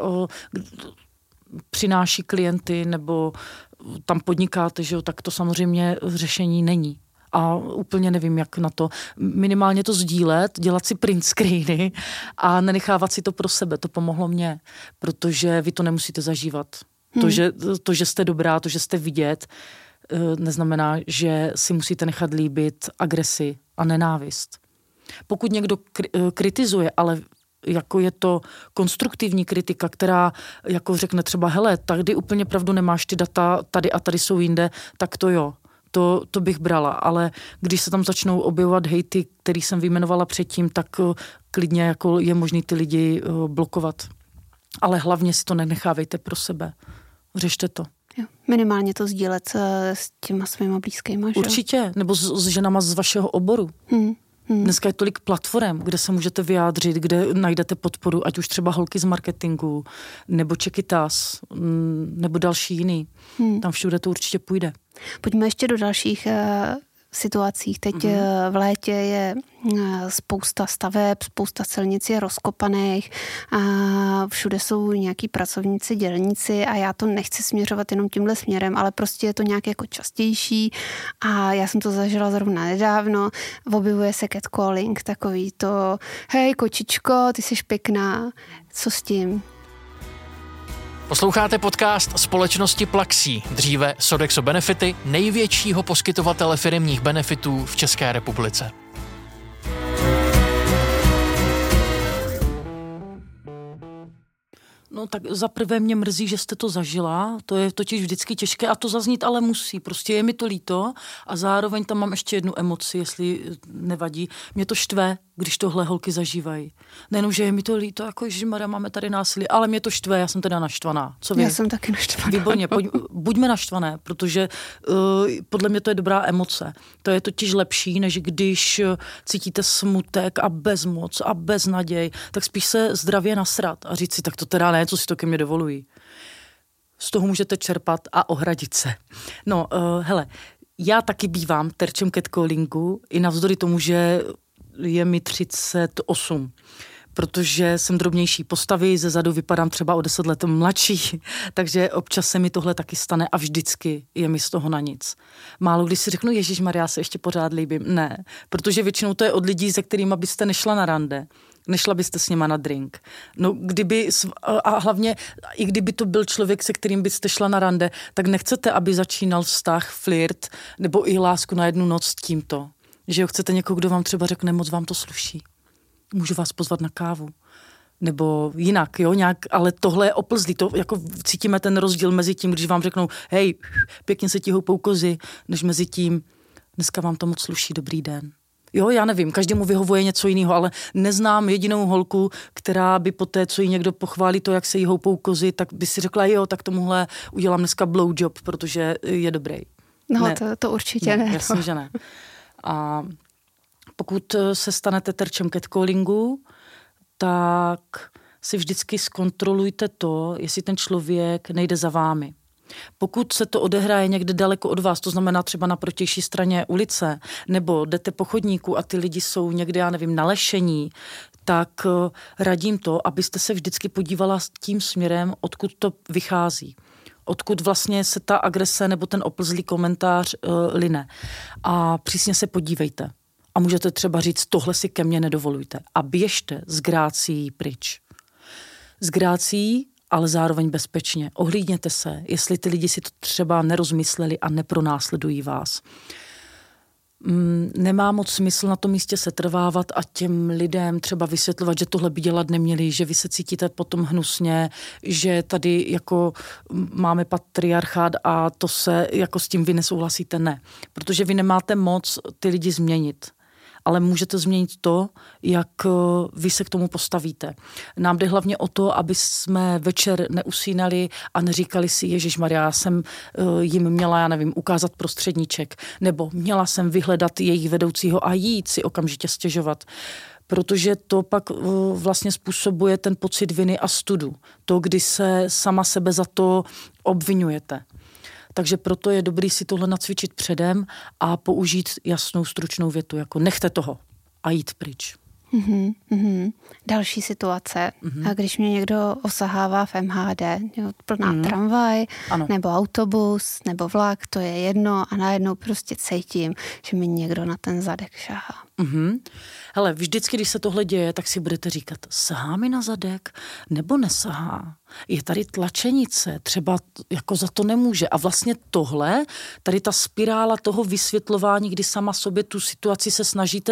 přináší klienty nebo tam podnikáte, že tak to samozřejmě řešení není. A úplně nevím, jak na to. Minimálně to sdílet, dělat si print screeny a nenechávat si to pro sebe. To pomohlo mně, protože vy to nemusíte zažívat. To, že jste dobrá, to, že jste vidět, neznamená, že si musíte nechat líbit agresi a nenávist. Pokud někdo kritizuje, ale jako je to konstruktivní kritika, která jako řekne třeba, hele, tady úplně pravdu nemáš, ty data tady a tady jsou jinde, tak to jo. To bych brala, ale když se tam začnou objevovat hejty, který jsem vyjmenovala předtím, tak klidně jako je možný ty lidi blokovat. Ale hlavně si to nenechávejte pro sebe. Řešte to. Jo. Minimálně to sdílet s těma svýma blízkýma, že? Určitě, nebo s ženama z vašeho oboru. Dneska je tolik platform, kde se můžete vyjádřit, kde najdete podporu, ať už třeba holky z marketingu, nebo Čekytas, nebo další jiný. Tam všude to určitě půjde. Pojďme ještě do dalších situacích. Teď v létě je spousta staveb, spousta silnic je rozkopaných a všude jsou nějaký pracovníci, dělníci a já to nechci směřovat jenom tímhle směrem, ale prostě je to nějak jako častější a já jsem to zažila zrovna nedávno. Objevuje se catcalling, takový to hej kočičko, ty jsi pěkná, co s tím? Posloucháte podcast společnosti Plaxí, dříve Sodexo Benefity, největšího poskytovatele firemních benefitů v České republice. No tak za prvé mě mrzí, že jste to zažila, to je totiž vždycky těžké a to zaznít ale musí, prostě je mi to líto a zároveň tam mám ještě jednu emoci, jestli nevadí. Mě to štve, když tohle holky zažívají. Nejenom, že je mi to líto, jako ježišmarja, máme tady násilí, ale mě to štve, já jsem teda naštvaná. Co vy? Já jsem taky naštvaná. Výborně, buďme naštvané, protože podle mě to je dobrá emoce. To je totiž lepší, než když cítíte smutek a bezmoc a beznaděj, tak spíš se zdravě nasrat a říct si, tak to teda ne, co si to ke mně dovolují. Z toho můžete čerpat a ohradit se. No, hele, já taky bývám terčem catcallingu, i navzdory tomu, že je mi 38, protože jsem drobnější postavy, ze zadu vypadám třeba o 10 let mladší, takže občas se mi tohle taky stane a vždycky je mi z toho na nic. Málo když si řeknu, ježišmarja, já se ještě pořád líbím. Ne, protože většinou to je od lidí, se kterými byste nešla na rande. Nešla byste s něma na drink. No, a hlavně, i kdyby to byl člověk, se kterým byste šla na rande, tak nechcete, aby začínal vztah, flirt, nebo i lásku na jednu noc s tímto. Že jo, chcete někoho, kdo vám třeba řekne, moc vám to sluší. Můžu vás pozvat na kávu. Nebo jinak, jo, nějak, ale tohle je oplzlý. To jako cítíme ten rozdíl mezi tím, když vám řeknou, hej, pěkně se ti houpou kozy, než mezi tím, dneska vám to moc sluší, dobrý den. Jo, já nevím, každému vyhovuje něco jiného, ale neznám jedinou holku, která by po té, co jí někdo pochválí to, jak se jí houpou kozy, tak by si řekla, jo, tak tomuhle udělám dneska blowjob, protože je dobrý. No, ne. to určitě ne. Jasně, že ne. A pokud se stanete terčem catcallingu, tak si vždycky zkontrolujte to, jestli ten člověk nejde za vámi. Pokud se to odehraje někde daleko od vás, to znamená třeba na protější straně ulice, nebo jdete po chodníku a ty lidi jsou někde, já nevím, na lešení, tak radím to, abyste se vždycky podívala tím směrem, odkud to vychází. Odkud vlastně se ta agrese nebo ten oplzlý komentář line. A přísně se podívejte. A můžete třeba říct, tohle si ke mně nedovolujte. A běžte s grácií pryč. S grácií, ale zároveň bezpečně. Ohlídněte se, jestli ty lidi si to třeba nerozmysleli a nepronásledují vás. Nemá moc smysl na tom místě setrvávat a těm lidem třeba vysvětlovat, že tohle by dělat neměli, že vy se cítíte potom hnusně, že tady jako máme patriarchát a to se jako s tím vy nesouhlasíte, ne. Protože vy nemáte moc ty lidi změnit. Ale můžete změnit to, jak vy se k tomu postavíte. Nám jde hlavně o to, aby jsme večer neusínali a neříkali si, ježišmarja, já jsem jim měla, já nevím, ukázat prostředníček, nebo měla jsem vyhledat jejich vedoucího a jít si okamžitě stěžovat. Protože to pak vlastně způsobuje ten pocit viny a studu. To, kdy se sama sebe za to obvinujete. Takže proto je dobrý si tohle nacvičit předem a použít jasnou, stručnou větu, jako nechte toho a jít pryč. Další situace, a když mě někdo osahává v MHD, jo, plná tramvaj, ano. Nebo autobus, nebo vlak, to je jedno a najednou prostě cítím, že mi někdo na ten zadek šahá. Hele, vždycky, když se tohle děje, tak si budete říkat, sahá mi na zadek nebo nesahá? Je tady tlačenice, třeba jako za to nemůže. A vlastně tohle, tady ta spirála toho vysvětlování, kdy sama sobě tu situaci se snažíte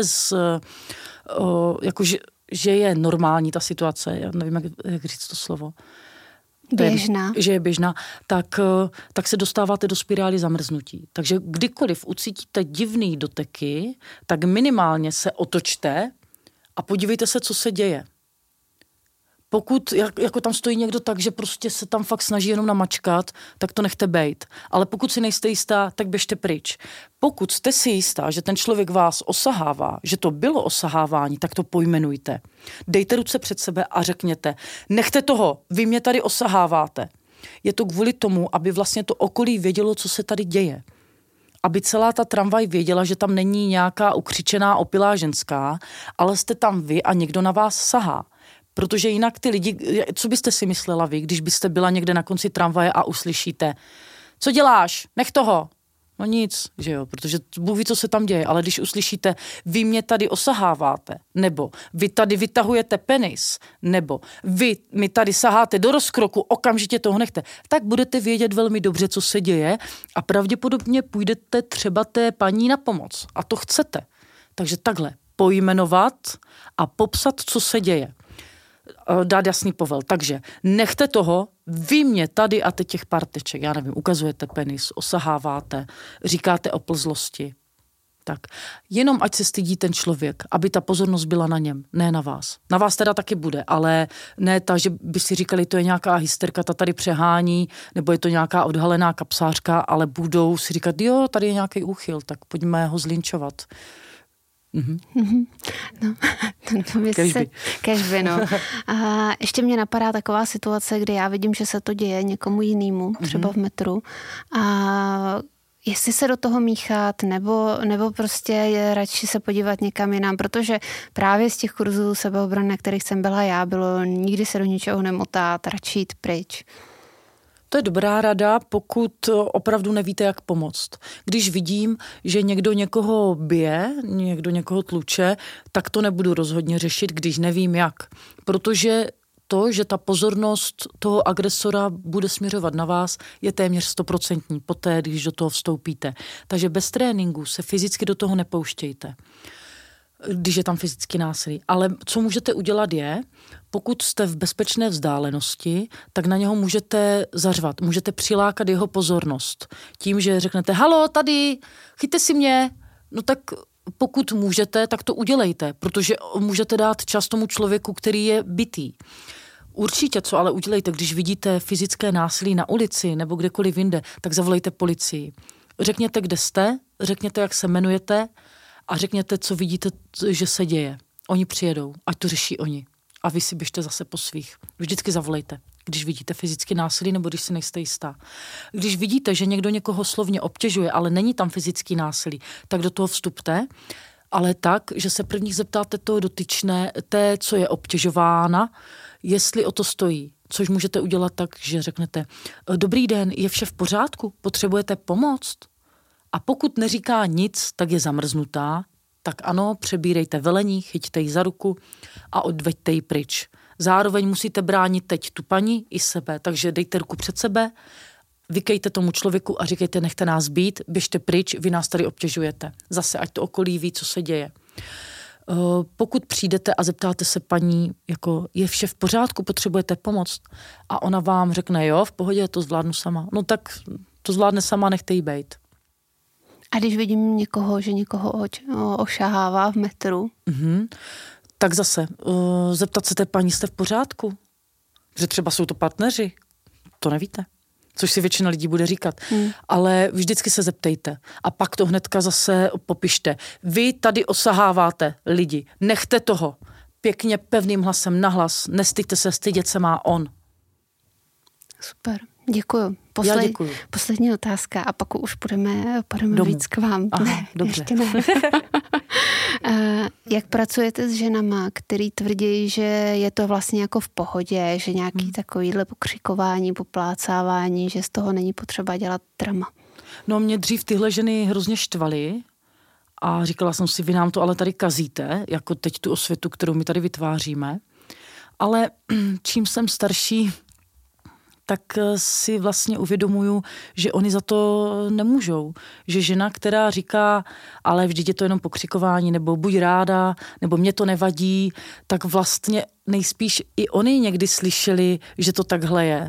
jako, že je normální ta situace, já nevím, jak říct to slovo. Běžná. Že je běžná, tak se dostáváte do spirály zamrznutí. Takže kdykoliv ucítíte divný doteky, tak minimálně se otočte a podívejte se, co se děje. Pokud jako tam stojí někdo tak, že prostě se tam fakt snaží jenom namačkat, tak to nechte bejt. Ale pokud si nejste jistá, tak běžte pryč. Pokud jste si jistá, že ten člověk vás osahává, že to bylo osahávání, tak to pojmenujte. Dejte ruce před sebe a řekněte, nechte toho, vy mě tady osaháváte. Je to kvůli tomu, aby vlastně to okolí vědělo, co se tady děje. aby celá ta tramvaj věděla, že tam není nějaká ukřičená opilá ženská, ale jste tam vy a někdo na vás sahá. Protože jinak ty lidi, co byste si myslela vy, když byste byla někde na konci tramvaje a uslyšíte, co děláš, nech toho. No nic, že jo, protože Bůh ví, co se tam děje, ale když uslyšíte, vy mě tady osaháváte, nebo vy tady vytahujete penis, nebo vy mi tady saháte do rozkroku, okamžitě toho nechte, tak budete vědět velmi dobře, co se děje a pravděpodobně půjdete třeba té paní na pomoc. A to chcete. Takže takhle pojmenovat a popsat, co se děje. Dát jasný povel. Takže nechte toho, vy mě tady a teď těch pár teček, já nevím, ukazujete penis, osaháváte, říkáte o plzlosti. Tak jenom ať se stydí ten člověk, aby ta pozornost byla na něm, ne na vás. Na vás teda taky bude, ale ne ta, že by si říkali, to je nějaká hysterka, ta tady přehání, nebo je to nějaká odhalená kapsářka, ale budou si říkat, jo, tady je nějaký úchyl, tak pojďme ho zlinčovat. No, kežby, no. A ještě mě napadá taková situace, kdy já vidím, že se to děje někomu jinému, třeba v metru. A jestli se do toho míchat, nebo prostě je radši se podívat někam jinam, protože právě z těch kurzů sebeobrany, na kterých jsem byla já, bylo nikdy se do ničeho nemotat, radši jít pryč. To je dobrá rada, pokud opravdu nevíte, jak pomoct. Když vidím, že někdo někoho bije, někdo někoho tluče, tak to nebudu rozhodně řešit, když nevím jak. Protože to, že ta pozornost toho agresora bude směřovat na vás, je téměř 100% poté, když do toho vstoupíte. Takže bez tréninku se fyzicky do toho nepouštějte, když je tam fyzický násilí. Ale co můžete udělat je, pokud jste v bezpečné vzdálenosti, tak na něho můžete zařvat, můžete přilákat jeho pozornost. Tím, že řeknete, halo, tady, chyťte si mě. No tak pokud můžete, tak to udělejte, protože můžete dát čas tomu člověku, který je bitý. Určitě, co ale udělejte, když vidíte fyzické násilí na ulici nebo kdekoliv jinde, tak zavolejte policii. Řekněte, kde jste, řekněte, jak se jmenujete, a řekněte, co vidíte, že se děje. Oni přijedou, ať to řeší oni. A vy si běžte zase po svých. Vždycky zavolejte, když vidíte fyzické násilí nebo když si nejste jistá. Když vidíte, že někdo někoho slovně obtěžuje, ale není tam fyzický násilí, tak do toho vstupte, ale tak, že se první zeptáte toho dotyčné, té, co je obtěžována, jestli o to stojí. Což můžete udělat tak, že řeknete, dobrý den, je vše v pořádku, potřebujete pomoct? A pokud neříká nic, tak je zamrznutá, tak ano, přebírejte velení, chyťte ji za ruku a odveďte ji pryč. Zároveň musíte bránit teď tu paní i sebe, takže dejte ruku před sebe, vykejte tomu člověku a říkejte, nechte nás být, běžte pryč, vy nás tady obtěžujete. Zase, ať to okolí ví, co se děje. Pokud přijdete a zeptáte se paní, jako je vše v pořádku, potřebujete pomoct a ona vám řekne, jo, v pohodě, to zvládnu sama. No tak to zvládne sama, nechte jí bejt. A když vidím někoho, že někoho ošahává v metru? Tak zase, zeptat se té paní, jste v pořádku? Že třeba jsou to partneři, to nevíte. Což si většina lidí bude říkat. Ale vždycky se zeptejte. A pak to hnedka zase popište. Vy tady osaháváte lidi. Nechte toho. Pěkně pevným hlasem nahlas. Nestyďte se, stydět se má on. Super. Děkuju. Já děkuju. Poslední otázka a pak už půjdeme víc k vám. Aha, dobře. Ještě ne. Jak pracujete s ženama, který tvrdí, že je to vlastně jako v pohodě, že nějaký takovýhle pokřikování, poplácávání, že z toho není potřeba dělat drama? No mě dřív tyhle ženy hrozně štvaly a říkala jsem si, vy nám to ale tady kazíte, jako teď tu osvětu, kterou my tady vytváříme. Ale čím jsem starší, tak si vlastně uvědomuju, že oni za to nemůžou. Že žena, která říká, ale vždyť je to jenom pokřikování, nebo buď ráda, nebo mě to nevadí, tak vlastně nejspíš i oni někdy slyšeli, že to takhle je.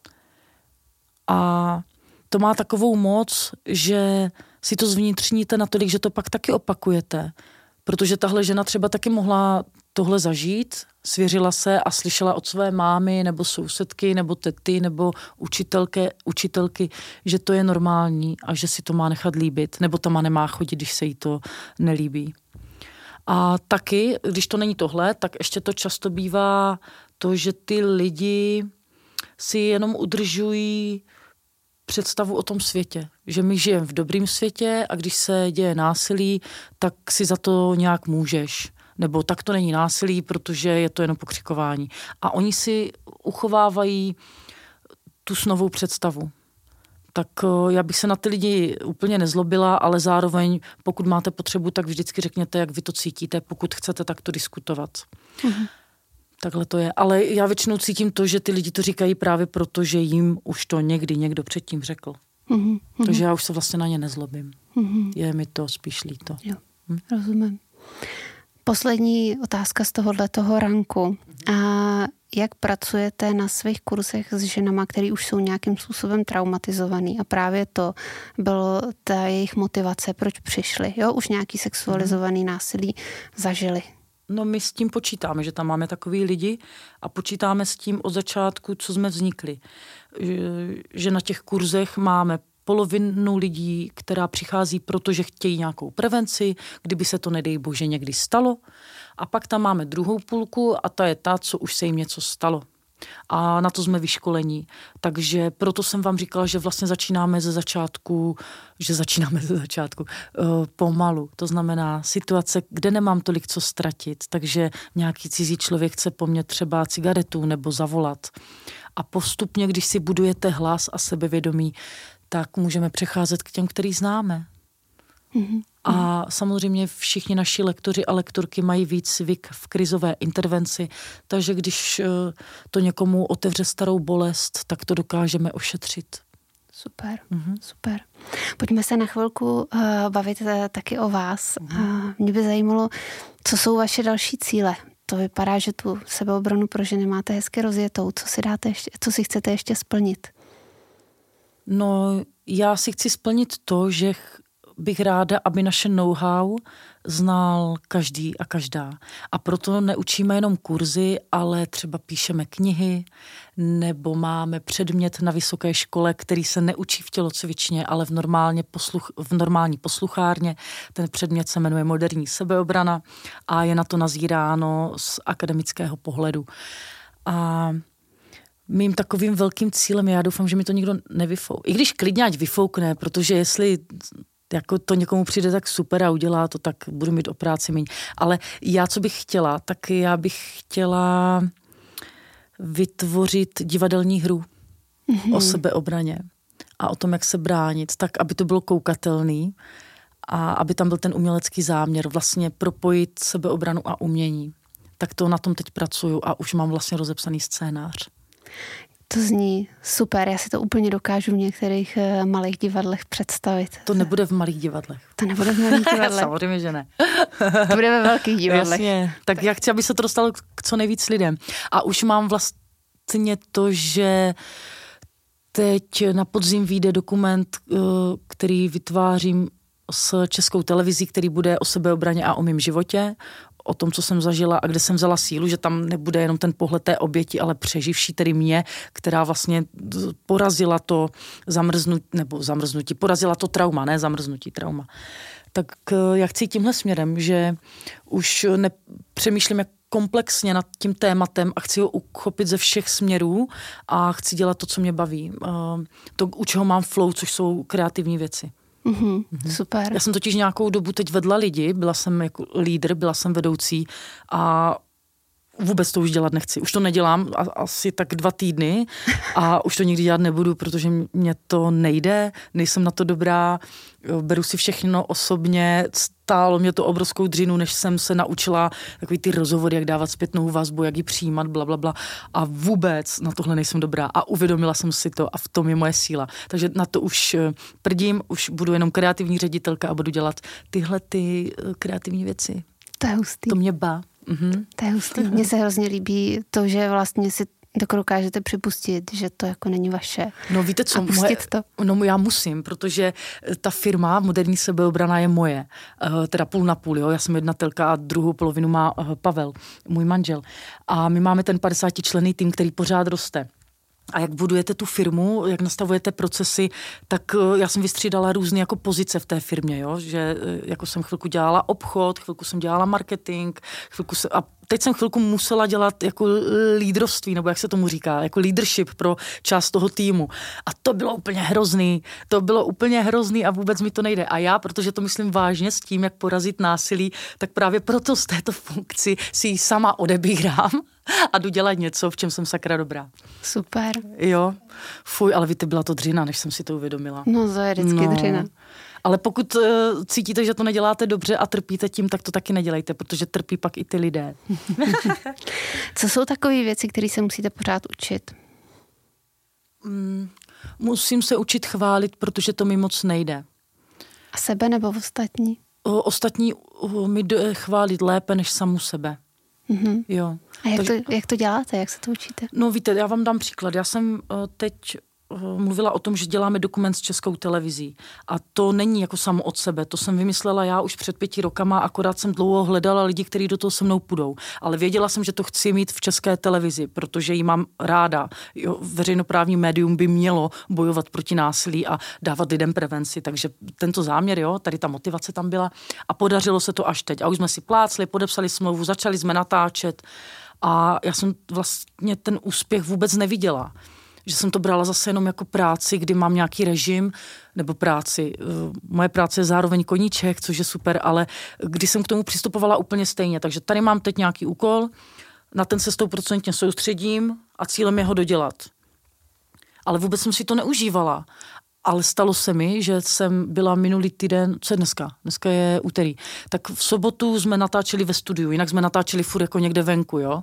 A to má takovou moc, že si to zvnitřníte natolik, že to pak taky opakujete. Protože tahle žena třeba taky mohla tohle zažít, svěřila se a slyšela od své mámy nebo sousedky nebo tety nebo učitelky, že to je normální a že si to má nechat líbit, nebo tam nemá chodit, když se jí to nelíbí. A taky, když to není tohle, tak ještě to často bývá to, že ty lidi si jenom udržují představu o tom světě. Že my žijeme v dobrým světě a když se děje násilí, tak si za to nějak můžeš. Nebo tak to není násilí, protože je to jenom pokřikování. A oni si uchovávají tu snovou představu. Tak já bych se na ty lidi úplně nezlobila, ale zároveň, pokud máte potřebu, tak vždycky řekněte, jak vy to cítíte, pokud chcete takto diskutovat. Takhle to je. Ale já většinou cítím to, že ty lidi to říkají právě proto, že jim už to někdy někdo předtím řekl. Takže já už se vlastně na ně nezlobím. Je mi to spíš líto. Jo, rozumím. Poslední otázka z tohoto ranku. A jak pracujete na svých kurzech s ženama, který už jsou nějakým způsobem traumatizovaný a právě to bylo ta jejich motivace, proč přišli. Jo, už nějaký sexualizovaný násilí zažili. No my s tím počítáme, že tam máme takový lidi a počítáme s tím od začátku, co jsme vznikli. Že na těch kurzech máme polovinu lidí, která přichází, protože chtějí nějakou prevenci, kdyby se to, nedej bože, někdy stalo. A pak tam máme druhou půlku a ta je ta, co už se jim něco stalo. A na to jsme vyškolení. Takže proto jsem vám říkala, že vlastně začínáme ze začátku pomalu. To znamená situace, kde nemám tolik co ztratit, takže nějaký cizí člověk chce po mně třeba cigaretu nebo zavolat. A postupně, když si budujete hlas a sebevědomí, tak můžeme přecházet k těm, který známe. A samozřejmě všichni naši lektoři a lektorky mají výcvik v krizové intervenci, takže když to někomu otevře starou bolest, tak to dokážeme ošetřit. Super, super. Pojďme se na chvilku bavit taky o vás. Mě by zajímalo, co jsou vaše další cíle. To vypadá, že tu sebeobranu pro ženy máte hezky rozjetou. Co si chcete ještě splnit? No, já si chci splnit to, že bych ráda, aby naše know-how znal každý a každá. A proto neučíme jenom kurzy, ale třeba píšeme knihy, nebo máme předmět na vysoké škole, který se neučí v tělocvičně, ale v normální posluchárně. Ten předmět se jmenuje Moderní sebeobrana a je na to nazíráno z akademického pohledu. A mým takovým velkým cílem, já doufám, že mi to nikdo nevyfoukne. I když klidně ať vyfoukne, protože jestli jako to někomu přijde tak super a udělá to, tak budu mít o práci míň. Ale já, co bych chtěla, tak já bych chtěla vytvořit divadelní hru o sebeobraně a o tom, jak se bránit, tak aby to bylo koukatelný a aby tam byl ten umělecký záměr, vlastně propojit sebeobranu a umění. Tak to na tom teď pracuju a už mám vlastně rozepsaný scénář. To zní super, já si to úplně dokážu v některých malých divadlech představit. To nebude v malých divadlech. To nebude v malých divadlech. Samozřejmě, že ne. To bude ve velkých divadlech. Jasně, tak já chci, aby se to dostalo k co nejvíc lidem. A už mám vlastně to, že teď na podzim vyjde dokument, který vytvářím s Českou televizí, který bude o sebeobraně a o mém životě, o tom, co jsem zažila a kde jsem vzala sílu, že tam nebude jenom ten pohled té oběti, ale přeživší, tedy mě, která vlastně porazila to zamrznutí, porazila to trauma, ne zamrznutí, trauma. Tak já chci tímhle směrem, že už nepřemýšlím jak komplexně nad tím tématem a chci ho uchopit ze všech směrů a chci dělat to, co mě baví. To, u čeho mám flow, což jsou kreativní věci. Super. Já jsem totiž nějakou dobu teď vedla lidi, byla jsem jako lídr, byla jsem vedoucí a vůbec to už dělat nechci. Už to nedělám asi tak 2 týdny a už to nikdy dělat nebudu, protože mě to nejde, nejsem na to dobrá, beru si všechno osobně, stálo mě to obrovskou dřinu, než jsem se naučila takový ty rozhovory, jak dávat zpětnou vazbu, jak ji přijímat, blablabla a vůbec na tohle nejsem dobrá a uvědomila jsem si to a v tom je moje síla. Takže na to už prdím, už budu jenom kreativní ředitelka a budu dělat tyhle ty kreativní věci. To je hustý. To mě bá. To je hustý. Mně se hrozně líbí to, že vlastně si dokážete připustit, že to jako není vaše. No víte co? A pustit to. No já musím, protože ta firma Moderní sebeobrana je moje. Teda půl na půl, jo. Já jsem jednatelka a druhou polovinu má Pavel, můj manžel. A my máme ten 50členný tým, který pořád roste. A jak budujete tu firmu, jak nastavujete procesy, tak já jsem vystřídala různé jako pozice v té firmě, jo? Že jako jsem chvilku dělala obchod, chvilku jsem dělala marketing, a teď jsem chvilku musela dělat jako lídrovství, nebo jak se tomu říká, jako leadership pro část toho týmu. A to bylo úplně hrozný a vůbec mi to nejde. A já, protože to myslím vážně s tím, jak porazit násilí, tak právě proto z této funkci si ji sama odebírám a jdu dělat něco, v čem jsem sakra dobrá. Super. Jo, fuj, ale víte, byla to dřina, než jsem si to uvědomila. No, to je vždycky dřina. Ale pokud cítíte, že to neděláte dobře a trpíte tím, tak to taky nedělejte, protože trpí pak i ty lidé. Co jsou takové věci, které se musíte pořád učit? Musím se učit chválit, protože to mi moc nejde. A sebe nebo ostatní? Ostatní mi jde chválit lépe než samu sebe. Mm-hmm. Jo. A jak to děláte? Jak se to učíte? No víte, já vám dám příklad. Já jsem teď mluvila o tom, že děláme dokument s Českou televizí. A to není jako samo od sebe. To jsem vymyslela já už před 5 rokama, akorát jsem dlouho hledala lidi, kteří do toho se mnou půjdou. Ale věděla jsem, že to chci mít v České televizi, protože ji mám ráda. Jo, veřejnoprávní médium by mělo bojovat proti násilí a dávat lidem prevenci. Takže tento záměr, jo, tady ta motivace tam byla a podařilo se to až teď. A už jsme si plácli, podepsali smlouvu, začali jsme natáčet a já jsem vlastně ten úspěch vůbec neviděla. Že jsem to brala zase jenom jako práci, kdy mám nějaký režim, nebo práci. Moje práce je zároveň koníček, což je super, ale když jsem k tomu přistupovala úplně stejně. Takže tady mám teď nějaký úkol, na ten se 100% soustředím a cílem je ho dodělat. Ale vůbec jsem si to neužívala. Ale stalo se mi, že jsem byla minulý týden, co je dneska? Dneska je úterý. Tak v sobotu jsme natáčeli ve studiu, jinak jsme natáčeli furt jako někde venku, jo.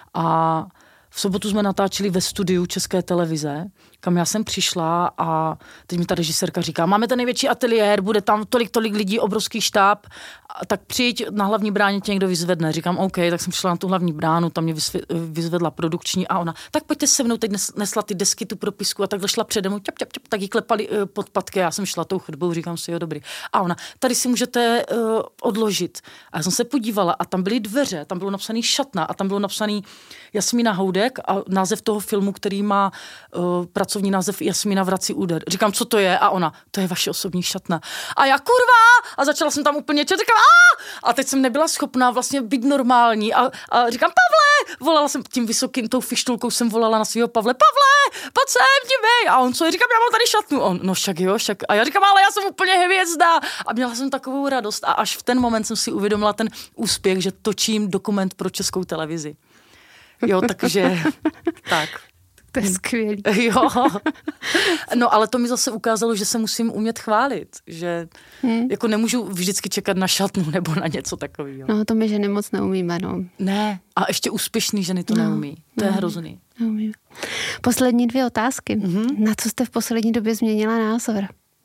A v sobotu jsme natáčeli ve studiu České televize, kam já jsem přišla a teď mi ta režisérka říká, máme ten největší ateliér, bude tam tolik lidí, obrovský štáb, tak přijď, na hlavní bráně tě někdo vyzvedne. Říkám, OK, tak jsem přišla na tu hlavní bránu, tam mě vyzvedla produkční a ona, tak pojďte se mnou, teď nesla ty desky, tu propisku a takhle šla přede mnou, tak jí klepali podpatky, já jsem šla tou chodbou, říkám si, jo, dobrý. A ona, tady si můžete odložit. A já jsem se podívala a tam byly dveře, tam bylo napsaný šatna a tam bylo napsaný Jasmína Houdek a název toho filmu, který má pracovní název Jasmína vrací úder. Říkám, co to je? A ona, to je vaše osobní šatna. A já, kurva! A začala jsem tam úplně čet, říkám, a teď jsem nebyla schopná vlastně být normální. A říkám, Pavle! Volala jsem tím vysokým, tou fištulkou jsem volala na svého Pavle, Pavle! Pojď sem, dívej! A on co? Říkám, já mám tady šatnu. On, no však jo, však. A já říkám, ale já jsem úplně hvězda. A měla jsem takovou radost. A až v ten moment jsem si uvědomila ten úspěch, že točím dokument pro Českou televizi. Jo, takže tak. To je skvělý. Jo. No, ale to mi zase ukázalo, že se musím umět chválit, že jako nemůžu vždycky čekat na šatnu nebo na něco takového. No, to my ženy moc neumíme, no. Ne, a ještě úspěšný ženy to neumí. To je hrozný. Neumíme. Poslední 2 otázky. Na co jste v poslední době změnila názor?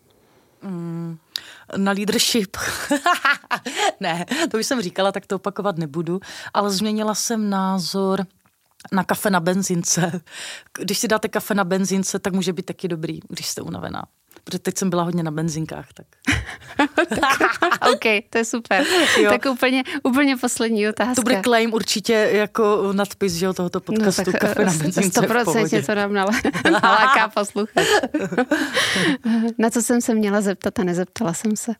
Na leadership. Ne, to už jsem říkala, tak to opakovat nebudu, ale změnila jsem názor na kafe na benzince. Když si dáte kafe na benzince, tak může být taky dobrý, když jste unavená. Protože teď jsem byla hodně na benzinkách, tak. OK, to je super. Jo. Tak úplně poslední otázka. To bude claim určitě jako nadpis, že, tohoto podcastu, no, kafe na benzince 100% to nám naláká posluchač. Na co jsem se měla zeptat a nezeptala jsem se?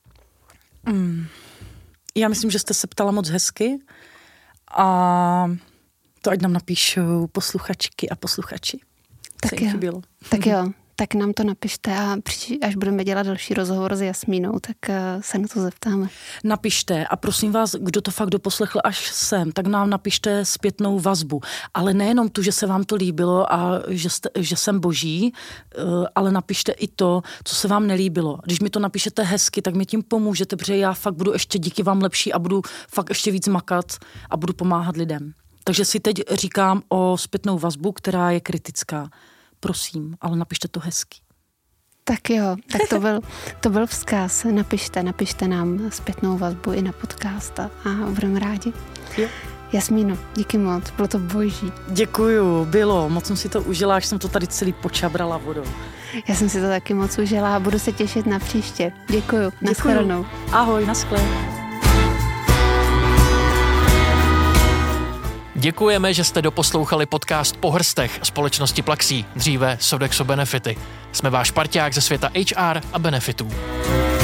Já myslím, že jste se ptala moc hezky a to ať nám napíšou posluchačky a posluchači. Tak jo, tak nám to napište a až budeme dělat další rozhovor s Jasmínou, tak se na to zeptáme. Napište a prosím vás, kdo to fakt doposlechl až sem, tak nám napište zpětnou vazbu. Ale nejenom tu, že se vám to líbilo a že jsem boží, ale napište i to, co se vám nelíbilo. Když mi to napíšete hezky, tak mi tím pomůžete, protože já fakt budu ještě díky vám lepší a budu fakt ještě víc makat a budu pomáhat lidem. Takže si teď říkám o zpětnou vazbu, která je kritická. Prosím, ale napište to hezky. Tak jo, tak to byl vzkaz. Napište nám zpětnou vazbu i na podcast a budeme rádi. Jo. Jasmíno, díky moc, bylo to boží. Děkuju, moc jsem si to užila, až jsem to tady celý počabrala vodou. Já jsem si to taky moc užila a budu se těšit na příště. Děkuju. Naschledanou. Ahoj, naschle. Děkujeme, že jste doposlouchali podcast Po hrstech společnosti Plaxí, dříve Sodexo Benefity. Jsme váš parťák ze světa HR a benefitů.